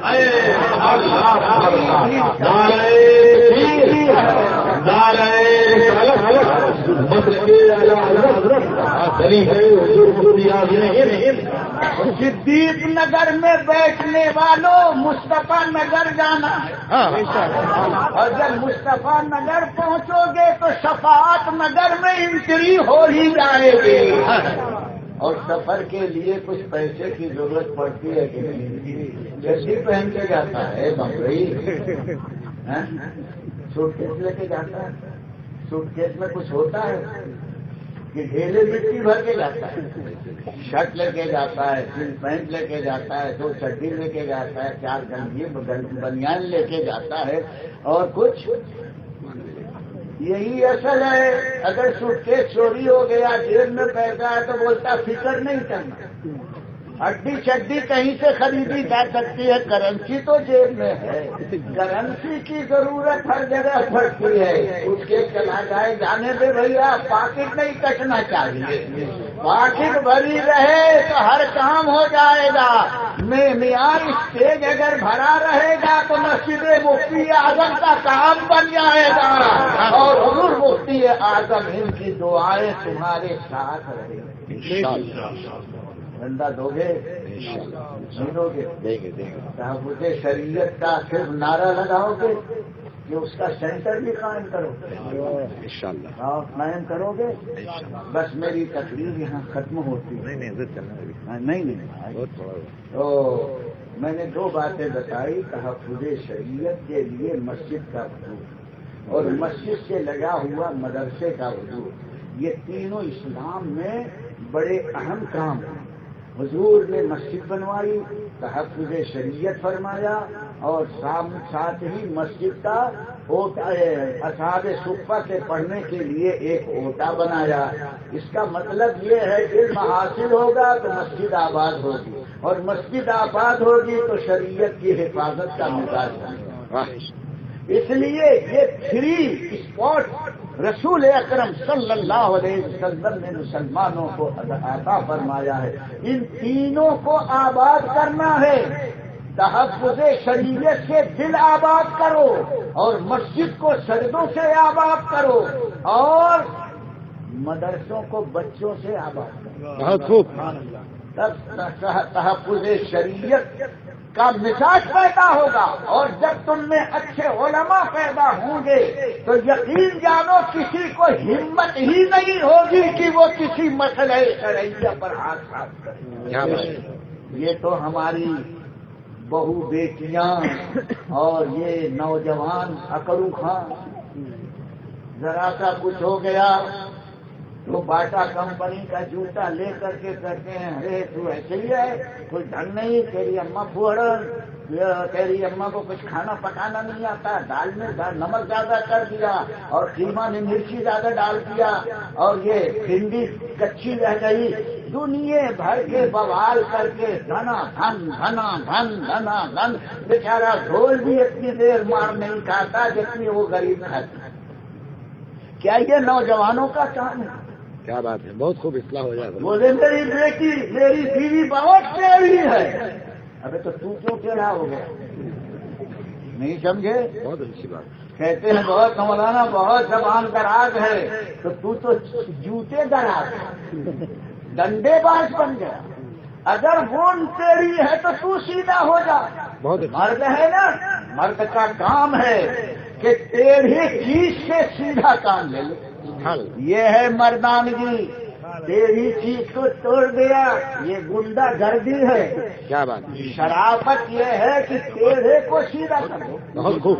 صدیق نگر میں بیٹھنے والوں مصطفیٰ نگر جانا ہے، اور جب مصطفیٰ نگر پہنچو گے تو شفاعت نگر میں انٹری ہو ہی جائے گی. اور سفر کے لیے کچھ پیسے کی ضرورت پڑتی ہے کہ نہیں؟ جیسی پہن کے جاتا ہے بمبئی، سوٹ کیس لے کے جاتا ہے، سوٹ کیس میں کچھ ہوتا ہے کہ ڈھیلے مٹی بھر کے جاتا ہے. شرٹ لے کے جاتا ہے، جین پینٹ لے کے جاتا ہے، دو چڈی لے کے جاتا ہے، چار گنجی بنیان لے کے جاتا ہے، اور کچھ یہی اصل ہے. اگر سوٹ کیس چوری ہو گیا جیب میں پیسہ ہے تو بولتا فکر نہیں کرنا، ہڈی چڈی کہیں سے خریدی جا سکتی ہے، کرنسی تو جیب میں ہے. کرنسی کی ضرورت ہر جگہ پڑتی ہے. سوٹ کیس چلا جائے جانے دے بھیا، پاکٹ نہیں کٹنا چاہیے. پاکٹ بھری رہے تو ہر کام ہو جائے گا. میں معیار اسٹیج اگر بھرا رہے گا تو مسجد مفتی اعظم کا کام بن جائے گا، اور حضور مفتی اعظم ان کی دعائیں تمہارے ساتھ رہیں گی. بندہ دو گے نہیں دو گے؟ دیں گے دیں گے تحفظ شریعت کا صرف نعرہ لگاؤ گے کہ اس کا سینٹر بھی قائم کرو گے؟ انشاءاللہ آپ قائم کرو گے. بس میری تقریر یہاں ختم ہوتی ہے. نہیں نہیں تو میں نے دو باتیں بتائی، تحفظ شریعت کے لیے مسجد کا وجود اور مسجد سے لگا ہوا مدرسے کا وجود، یہ تینوں اسلام میں بڑے اہم کام ہیں. حضور نے مسجد بنوائی، تحفظ شریعت فرمایا، اور ساتھ ہی مسجد کا اصحاب صفہ سے پڑھنے کے لیے ایک اوٹا بنایا. اس کا مطلب یہ ہے کہ علم حاصل ہوگا تو مسجد آباد ہوگی، اور مسجد آباد ہوگی تو شریعت کی حفاظت کا مزاج بنے. اس لیے یہ فری اسپاٹ رسول اکرم صلی اللہ علیہ وسلم نے مسلمانوں کو عطا فرمایا ہے. ان تینوں کو آباد کرنا ہے. تحفظ شریعت سے دل آباد کرو، اور مسجد کو سجدوں سے آباد کرو، اور مدرسوں کو بچوں سے آباد کرو. بہت خوب. تب تحفظ شریعت کا مزاج پیدا ہوگا. اور جب تم میں اچھے علماء پیدا ہوں گے تو یقین جانو کسی کو ہمت ہی نہیں ہوگی کہ وہ کسی مسئلہ شرعیہ پر ہاتھ صاف کرے. یہ تو ہماری بہو بیٹیاں اور یہ نوجوان اکڑو خان، ذرا سا کچھ ہو گیا تو باٹا کمپنی کا جوتا لے کر کے کہتے ہیں ارے تو ایسے ہی ہے، کوئی ڈھنگ نہیں، تیری اماں پھوڑن، تیری اماں کو کچھ کھانا پکانا نہیں آتا، دال میں نمک زیادہ کر دیا، اور قیمہ میں مرچی زیادہ ڈال دیا، اور یہ بھنڈی کچی رہ گئی. دنیا بھر کے بوال کر کے دھنا دھن دھنا دھن دھنا دھن. بیچارہ ڈھول بھی اتنی دیر مار نہیں کھاتا جتنی وہ غریب کھاتا. کیا یہ نوجوانوں کا کام ہے؟ کیا بات ہے، بہت خوب اصلاح ہو جائے. بولے میری بیٹی میری بیوی بہت ٹیڑھی ہے. ابے تو تو کیوں ٹیڑھا ہو گیا؟ نہیں سمجھے؟ بہت اچھی بات. کہتے ہیں بہت مولانا بہت زبان دراز ہے. تو تو تو جوتے دراز ڈنڈے باز بن گیا. اگر وہ ٹیڑھی ہے تو تو سیدھا ہو جا. مرد ہے نا، مرد کا کام ہے کہ ٹیڑھی چیز سے سیدھا کام لے لے. یہ ہے مردانگی. ٹیڑھی چیز کو توڑ دیا، یہ گنڈا گردی ہے. کیا بات. شرافت یہ ہے کہ ٹیڑھے کو سیدھا کر دو. بہت خوب.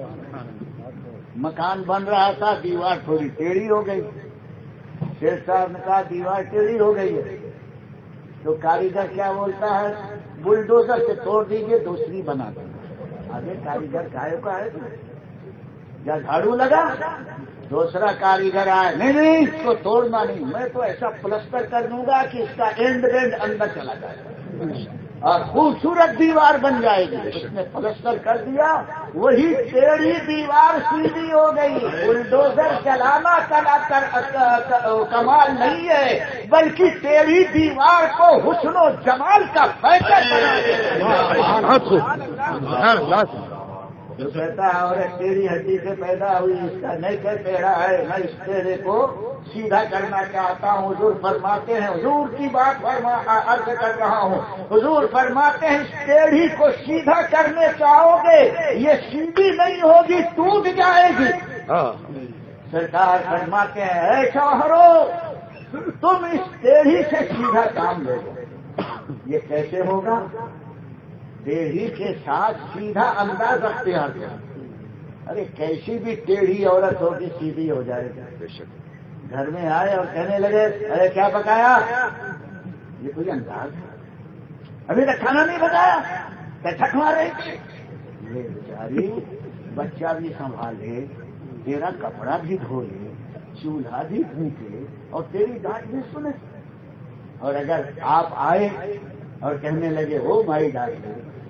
مکان بن رہا تھا، دیوار تھوڑی ٹیڑھی ہو گئی. شیر صاحب نے کہا دیوار ٹیڑھی ہو گئی ہے. تو کاریگر کیا بولتا ہے؟ بلڈوزر سے توڑ دیجیے دوسری بنا دیں. آگے کاریگر کائے کو آئے یا جھاڑو لگا، دوسرا کاریگر آئے، نہیں نہیں اس کو توڑنا نہیں، میں تو ایسا پلسٹر کر دوں گا کہ اس کا اینڈ اینڈ اندر چلا جائے گا اور خوبصورت دیوار بن جائے گی. اس نے پلسٹر کر دیا، وہی ٹیڑھی دیوار سیدھی ہو گئی. بلڈوزر چلانا کلا کر کمال نہیں ہے، بلکہ ٹیڑھی دیوار کو حسن و جمال کا پیکر بنا دیا. جو کہتا ہے اور ایک ٹیڑھی ہڈی سے پیدا ہوئی، اس کا نہیں کہ ٹیڑھا ہے، میں اس ٹیڑھے کو سیدھا کرنا چاہتا ہوں. حضور فرماتے ہیں، حضور کی بات فرما عرض کر رہا ہوں، حضور فرماتے ہیں اس ٹیڑھی کو سیدھا کرنے چاہو گے یہ سیدھی نہیں ہوگی، ٹوٹ جائے گی. سرکار فرماتے ہیں اے شوہرو تم اس ٹیڑھی سے سیدھا کام لے لو. یہ کیسے ہوگا؟ ٹیڑھی کے ساتھ سیدھا انداز اختیار کریں. ارے کیسی بھی ٹیڑھی عورت ہوگی سیدھی ہو جائے گی. گھر میں آئے اور کہنے لگے ارے کیا پکایا؟ یہ کوئی انداز ہے؟ ابھی تک کھانا نہیں پکایا، بیٹھک مار رہی تھی. یہ بیچاری بچہ بھی سنبھالے، تیرا کپڑا بھی دھولے، چولہا بھی پھونکے اور تیری ڈانٹ بھی سنے. اور اگر آپ آئے اور کہنے لگے ہو بھائی ڈانٹ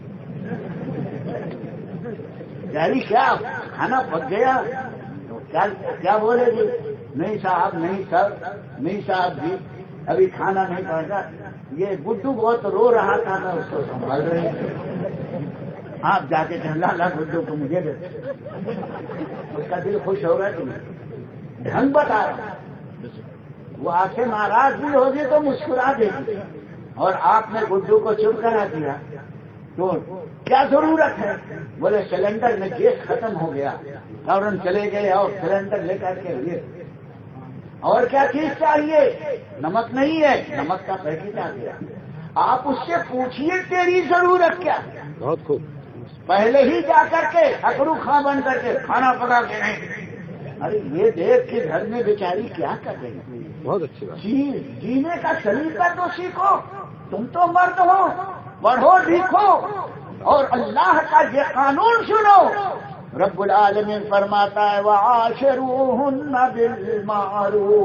یعنی کیا کھانا پک گیا تو کیا بولے گی؟ نہیں صاحب نہیں سر نہیں صاحب جی ابھی کھانا نہیں پکا. یہ گڈو بہت رو رہا تھا، میں اس کو سنبھال رہی ہوں. آپ جا کے کہنا لا گڈو کو مجھے دے، اس کا دل خوش ہوگا. تمہیں ڈھنگ بتا رہا، وہ آپ سے ناراض بھی ہوگی تو مسکرا دے گی. اور آپ نے گڈو کو چپ کرا دیا تو کیا ضرورت ہے؟ بولے سلنڈر میں گیس ختم ہو گیا، فوراً چلے گئے اور سلنڈر لے کر کے لیے. اور کیا چیز چاہیے؟ نمک نہیں ہے، نمک کا پیکٹ آ گیا. آپ اس سے پوچھیے تیری ضرورت کیا؟ بہت خوب. پہلے ہی جا کر کے اکڑو خاں بن کر کے کھانا پکا کے نہیں. ارے یہ دیکھ کے گھر میں بیچاری کیا کر رہی ہے؟ بہت اچھی بات. جی جینے کا سلیقہ تو سیکھو. تم تو مرد ہو، پڑھو لکھو اور اللہ کا یہ قانون سنو. رب العالمین فرماتا ہے وَعَاشِرُوهُنَّ بِالْمَعْرُوفِ،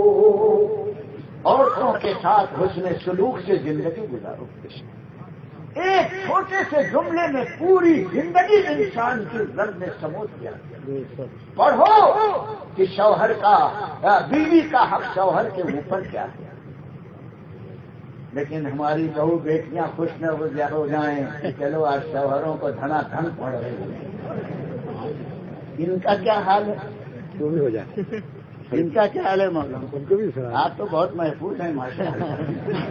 عورتوں کے ساتھ حسن سلوک سے زندگی گزارو. ایک چھوٹے سے جملے میں پوری زندگی انسان کی رب نے سموت کیا. پڑھو کہ شوہر کا بیوی کا حق شوہر کے اوپر کیا ہے. لیکن ہماری بہو بیٹیاں خوش نہ ہو جائیں کہ چلو آج شوہروں کو دھنا دھن پڑ رہے ہیں. ان کا کیا حال ہے؟ کیوں نہیں ہو جائے؟ ان کا کیا حال ہے مولانا؟ آپ تو بہت محفوظ ہیں ماشاء اللہ.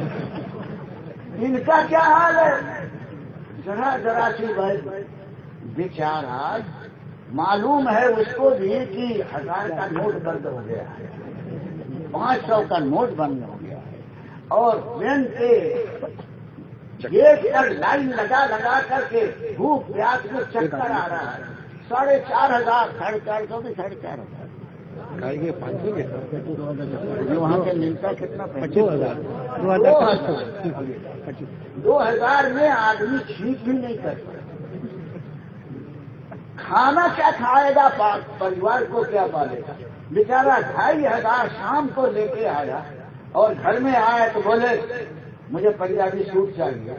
ان کا کیا حال ہے؟ ذرا ذرا سی بھائی بیچارہ معلوم ہے اس کو بھی کہ ہزار کا نوٹ بند ہو گیا ہے، پانچ سو کا نوٹ بند ہو گیا ہے، اور بینک کے گیٹ پر لائن لگا لگا کر کے بھوک پیاس میں چکر آ رہا ہے. ساڑھے چار ہزار ساڑھے چار سو بھی ساڑھے چار ہزار پانچ سو کے وہاں پہ ملتا کتنا؟ پچیس ہزار دو ہزار میں آدمی ٹھیک بھی نہیں کر سکتا. کھانا کیا کھائے گا؟ پریوار کو کیا پالے گا؟ بیچارہ ڈھائی ہزار شام کو لے کے آیا اور گھر میں آیا تو بولے مجھے پنجابی سوٹ چاہیے،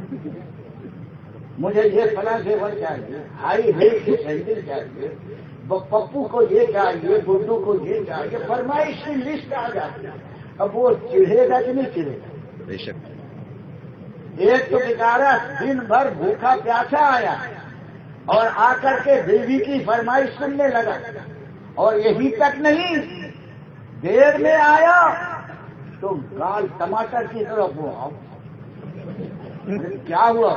مجھے یہ فلاں زیور چاہیے، ہائی ہیل کی سینڈل چاہیے، پپو کو یہ چاہیے، گڈو کو یہ چاہیے، فرمائش کی لسٹ آ جاتی ہے. اب وہ چڑھے گا کہ نہیں چڑھے گا؟ بے شک. ایک تو بیچارہ دن بھر بھوکا پیاسا آیا اور آ کر کے بیوی کی فرمائش سننے لگا، اور یہی تک نہیں، دیر میں آیا تو گال ٹماٹر کی طرف وہ آؤ. کیا ہوا؟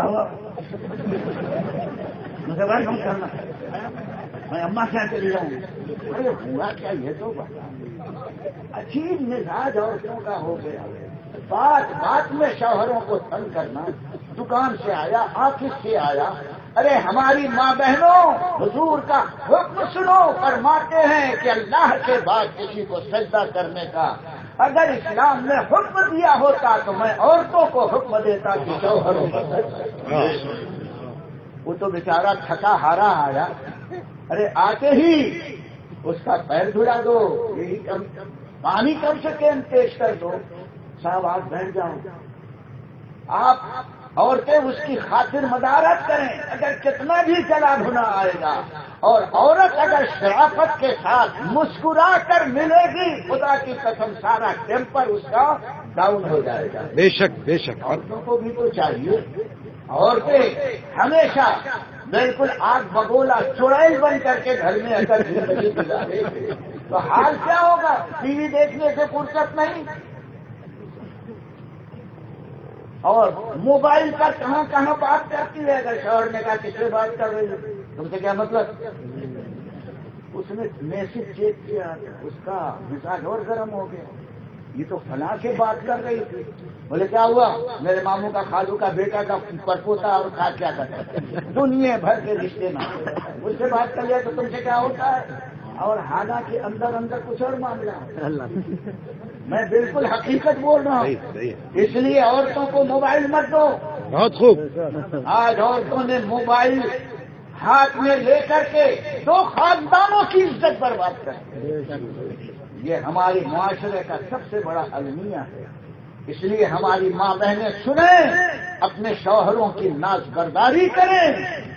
مجھے بھائی ہم کرنا، میں اماں کیا چلی جاؤں. ارے ہوا کیا یہ تو بتا. عجیب مزاج عورتوں کا ہو گیا. بات بات میں شوہروں کو تنگ کرنا. دکان سے آیا، آفس سے آیا، ارے ہماری ماں بہنوں حضور کا حکم سنو، فرماتے ہیں کہ اللہ کے بعد کسی کو سجدہ کرنے کا اگر اسلام نے حکم دیا ہوتا تو میں عورتوں کو حکم دیتا کہ شوہروں کا سجدہ. وہ تو بیچارہ تھکا ہارا آیا، ارے آتے ہی اس کا پیر دھلا دو، یہی کم پانی کم سے کم پیش کر دو. صاحب آپ بیٹھ جاؤ. آپ عورتیں اس کی خاطر مدارت کریں، اگر کتنا بھی چلا دھنا آئے گا، اور عورت اگر شرافت کے ساتھ مسکرا کر ملے گی، خدا کی قسم سارا ٹیمپر اس کا ڈاؤن ہو جائے گا. بے شک بے شک. عورتوں کو بھی تو چاہیے. عورتیں ہمیشہ بالکل آگ بگولا چڑیل بن کر کے گھر میں اگر زندگی گزارے تو حال کیا ہوگا؟ ٹی وی دیکھنے سے فرصت نہیں، اور موبائل پر کہاں کہاں بات کرتی ہے. اگر شوہر نے کہا کس سے بات کر رہی ہے، تم سے کیا مطلب؟ اس نے میسج چیک کیا، اس کا مزاج اور گرم ہو گیا. یہ تو فلاں سے بات کر رہی تھی. بولے کیا ہوا؟ میرے ماموں کا، خالو کا بیٹا کا پرپوتا اور کھا کیا کرتا ہے، دنیا بھر کے رشتے میں اس سے بات کر لیا تو تم سے کیا ہوتا ہے. اور حالانکہ اندر اندر کچھ اور معاملہ ہے. میں بالکل حقیقت بول رہا ہوں. اس لیے عورتوں کو موبائل مت دو. بہت خوب. آج عورتوں نے موبائل ہاتھ میں لے کر کے دو خاندانوں کی عزت برباد کر دی. یہ ہمارے معاشرے کا سب سے بڑا المیہ ہے. اس لیے ہماری ماں بہنیں سنیں، اپنے شوہروں کی ناز برداری کریں.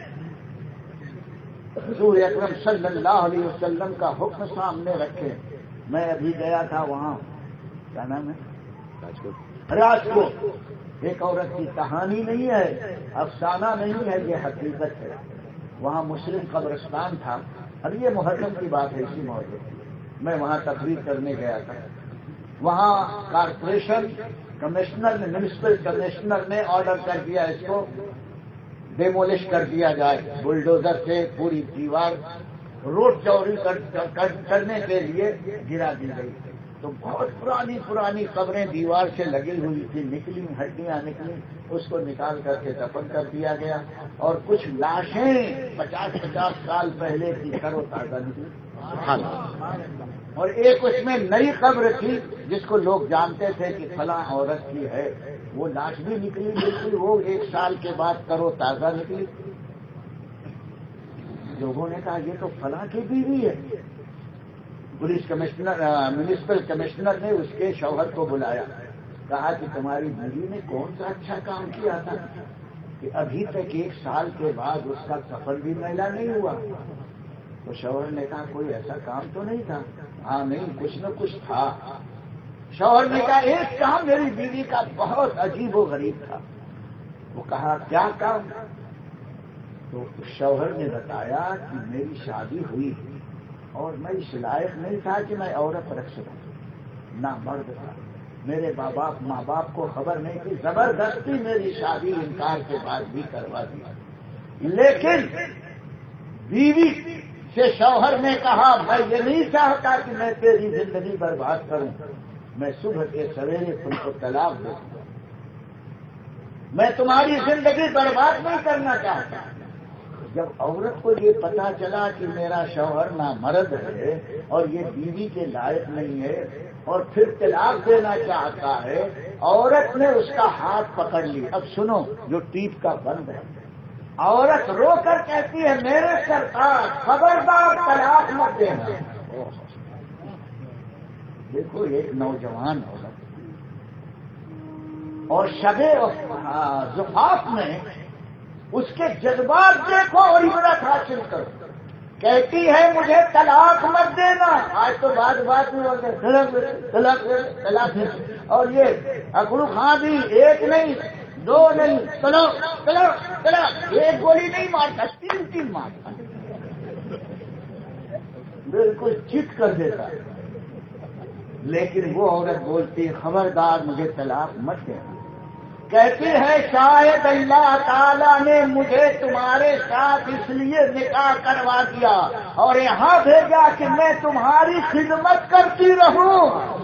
حضور اکرم صلی اللہ علیہ وسلم کا حکم سامنے رکھیں. میں ابھی گیا تھا وہاں، کیا نام ہے، راجکوٹ. ایک عورت کی کہانی نہیں ہے، افسانہ نہیں ہے، یہ حقیقت ہے. وہاں مسلم قبرستان تھا. اب یہ محرم کی بات ہے، اسی موضوع کی. میں وہاں تقریر کرنے گیا تھا. وہاں کارپوریشن کمشنر نے، میونسپل کمشنر نے آرڈر کر دیا اس کو ڈیمولش کر دیا جائے. بلڈوزر سے پوری دیوار روڈ چوڑی کرنے کے لیے گرا دی گئی. تو بہت پرانی پرانی قبریں دیوار سے لگی ہوئی تھی، نکلی ہڈیاں نکلی، اس کو نکال کر کے دفن کر دیا گیا. اور کچھ لاشیں پچاس پچاس سال پہلے کی تر و تازہ نکلی. اور ایک اس میں نئی قبر تھی جس کو لوگ جانتے تھے کہ فلاں عورت کی ہے، وہ لاش بھی نکلی بالکل، وہ ایک سال کے بعد کرو تازہ نکلی. لوگوں نے کہا یہ تو فلاں کی بیوی ہے. پولیس کمشنر میونسپل کمشنر نے اس کے شوہر کو بلایا، کہا کہ تمہاری بیوی نے کون سا اچھا کام کیا تھا کہ ابھی تک ایک سال کے بعد اس کا کفن بھی میلا نہیں ہوا. تو شوہر نے کہا کوئی ایسا کام تو نہیں تھا. ہاں نہیں، کچھ نہ کچھ تھا. شوہر نے کہا ایک کام میری بیوی کا بہت عجیب و غریب تھا. وہ کہا کیا کام؟ تو شوہر نے بتایا کہ میری شادی ہوئی اور میں اس لائق نہیں تھا کہ میں عورت رکھ سکوں، نہ مرد تھا. میرے ماں باپ ماں باپ کو خبر نہیں تھی، زبردستی میری شادی انکار کے بعد بھی کروا دی. لیکن بیوی سے شوہر نے کہا میں یہ نہیں چاہتا کہ میں تیری زندگی برباد کروں، میں صبح کے سویرے تم کو طلاق دوں گا، میں تمہاری زندگی برباد نہیں کرنا چاہتا. جب عورت کو یہ پتا چلا کہ میرا شوہر نامرد ہے اور یہ بیوی کے لائق نہیں ہے اور پھر طلاق دینا چاہتا ہے، عورت نے اس کا ہاتھ پکڑ لی. اب سنو جو ٹیپ کا بند ہے، عورت رو کر کہتی ہے میرے سرکار خبردار طلاق مت دینا. دیکھو ایک نوجوان ہوگا اور شب زفاف میں اس کے جذبات دیکھو اور عبرت حاصل کرو. کہتی ہے مجھے طلاق مت دینا. آج تو بات بات میں بولتے طلاق طلاق طلاق. اور یہ اکڑو خاں بھی ایک نہیں دو نہیں طلاق طلاق طلاق. ایک گولی نہیں مارتا, تین تین مارتا, بالکل چٹ کر دیتا. لیکن وہ عورت بولتی خبردار مجھے طلاق مت دینا. کہتی ہے شاید اللہ تعالیٰ نے مجھے تمہارے ساتھ اس لیے نکاح کروا دیا اور یہاں بھیجا کہ میں تمہاری خدمت کرتی رہوں.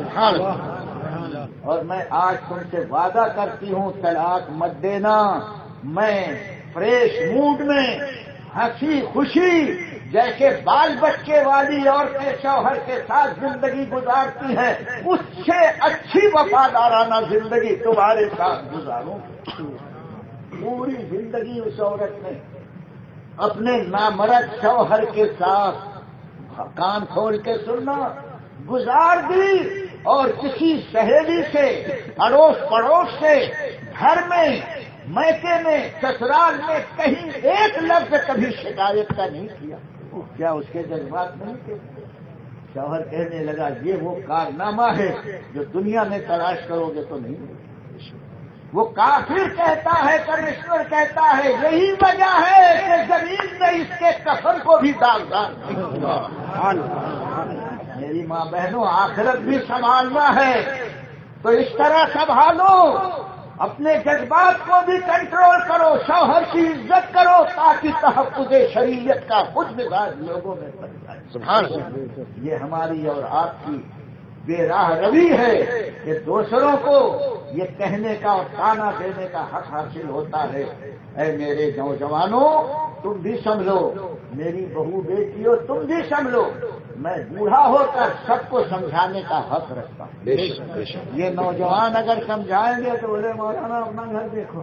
اور میں آج تم سے وعدہ کرتی ہوں طلاق مت دینا. میں فریش موڈ میں ہنسی خوشی جیسے بال بچے والی عورتیں شوہر کے ساتھ زندگی گزارتی ہیں اس سے اچھی وفادارانہ زندگی تمہارے ساتھ گزاروں. پوری زندگی اس عورت نے اپنے نامرد شوہر کے ساتھ کان کھول کے سننا گزار دی. اور کسی سہیلی سے اڑوس پڑوس سے گھر میں میکے میں سسرال میں کہیں ایک لفظ کبھی شکایت کا نہیں کیا. کیا اس کے جذبات نہیں تھے؟ شوہر کہنے لگا یہ وہ کارنامہ ہے جو دنیا میں تلاش کرو گے تو نہیں. وہ کافر کہتا ہے, پرمیشور کہتا ہے یہی وجہ ہے کہ زمین میں اس کے کفن کو بھی داغدار نہیں. میری ماں بہنوں آخرت بھی سنبھالنا ہے تو اس طرح سنبھالو. اپنے جذبات کو بھی کنٹرول کرو, شوہر کی عزت کرو تاکہ تحفظ شریعت کا خود مزاج لوگوں میں بن جائے. سبحان اللہ. یہ ہماری اور آپ کی بے راہ روی ہے کہ دوسروں کو یہ کہنے کا اور تانا دینے کا حق حاصل ہوتا ہے. اے میرے نوجوانوں تم بھی سمجھو, میری بہو بیٹیوں تم بھی سمجھو, میں بوڑھا ہو کر سب کو سمجھانے کا حق رکھتا ہوں. یہ نوجوان اگر سمجھائیں گے تو بولے مولانا اپنا گھر دیکھو,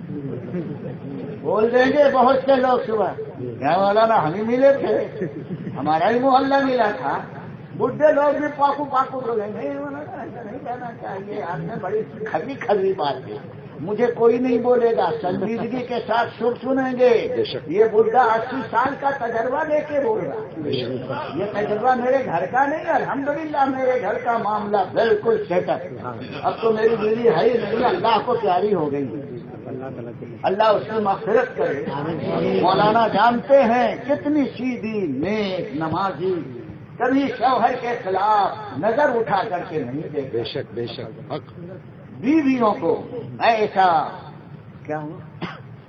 بول دیں گے بہت سے لوگ صبح کیا مولانا ہم ہی ملے تھے, ہمارا ہی محلہ ملا تھا. بڈھے لوگ بھی پاکو پاکو بولیں گے ایسا نہیں کہنا چاہیے, آپ نے بڑی کھلی کھلی بات کی. مجھے کوئی نہیں بولے گا, سنجیدگی کے ساتھ سن سنیں گے. یہ بڈھا اسی سال کا تجربہ لے کے بول رہا, یہ تجربہ میرے گھر کا نہیں. الحمدللہ میرے گھر کا معاملہ بالکل سیٹ اپ. اب تو میری بیوی ہے ہی نہیں, اللہ کو پیاری ہو گئی. اللہ اس کی مغفرت کرے. مولانا جانتے ہیں کتنی سیدھی نیک نمازی, کبھی شوہر کے خلاف نظر اٹھا کر کے نہیں دے. بے شک بے شک. بیویوں کو ایسا کیا ہوا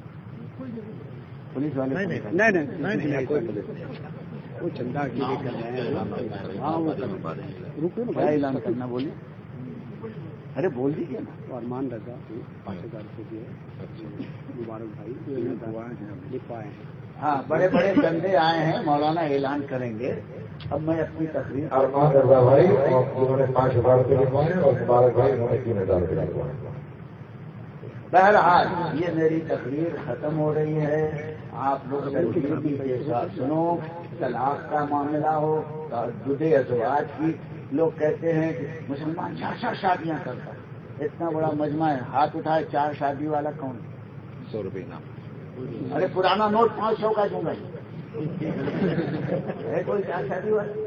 پولیس والے نہیں وہ چندہ کے لیے کر رہے ہیں. ہاں وہ کیا اعلان کرنا بولیے. ارے بول دیجیے نا. ارمان رضا پانچ ہزار روپے دیے مبارک بھائی پائے ہیں. ہاں بڑے بڑے چندے آئے ہیں, مولانا اعلان کریں گے. اب میں اپنی تقریر ارمان رضا بھائی انہوں نے پانچ ہزار روپے لگوائے اور مبارک بھائی انہوں نے تین ہزار روپے لگوائے. بہرحال یہ میری تقریر ختم ہو رہی ہے. آپ لوگ سنجیدگی کے ساتھ سنو. طلاق کا معاملہ ہو, جدے ازواج کی, لوگ کہتے ہیں کہ مسلمان چار چار شادیاں کرتا ہے. اتنا بڑا مجمع ہے, ہاتھ اٹھائے چار شادی والا کون؟ سو روپے نام. ارے پرانا نوٹ پانچ سو کا دوں گا ہے کوئی چار شادی والا؟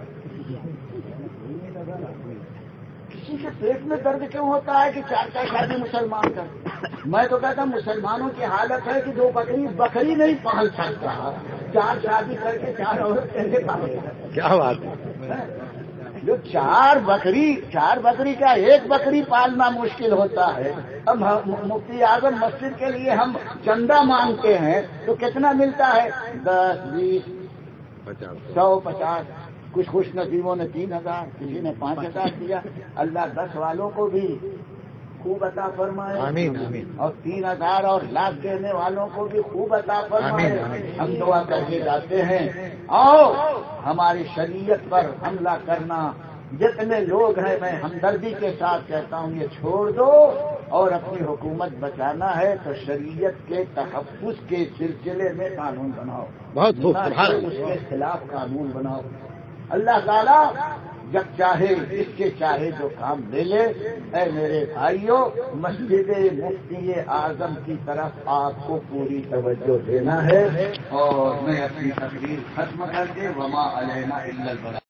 کسی کے پیٹ میں درد کیوں ہوتا ہے کہ چار چار شادی مسلمان کرتے؟ میں تو کہتا ہوں مسلمانوں کی حالت ہے کہ جو بکری بکری نہیں پال سکتا, چار شادی کر کے چار عورت کیسے پالے گا؟ کیا بات ہے. جو چار بکری چار بکری کا ایک بکری پالنا مشکل ہوتا ہے. اب مفتی اعظم مسجد کے لیے ہم چندہ مانگتے ہیں تو کتنا ملتا ہے؟ دس بیس سو پچاس. کچھ خوش نصیبوں نے تین ہزار, کسی نے پانچ ہزار دیا. اللہ دس والوں کو بھی خوب عطا فرمائے. آمین آمین. اور تین ہزار اور لاکھ دینے والوں کو بھی خوب عطا فرمائے. ہم دعا کر کے جاتے ہیں آؤ ہماری شریعت پر حملہ کرنا. جتنے لوگ ہیں میں ہمدردی کے ساتھ کہتا ہوں یہ چھوڑ دو, اور اپنی حکومت بچانا ہے تو شریعت کے تحفظ کے سلسلے میں قانون بناؤ. بہت خوب. اس کے خلاف قانون بناؤ. اللہ تعالیٰ جب چاہے اس کے چاہے جو کام لے لے۔ اے میرے بھائیوں، مسجد مفتی اعظم کی طرف آپ کو پوری توجہ دینا ہے، اور میں اپنی تقریر ختم کر کے وما علینا الا البلاغ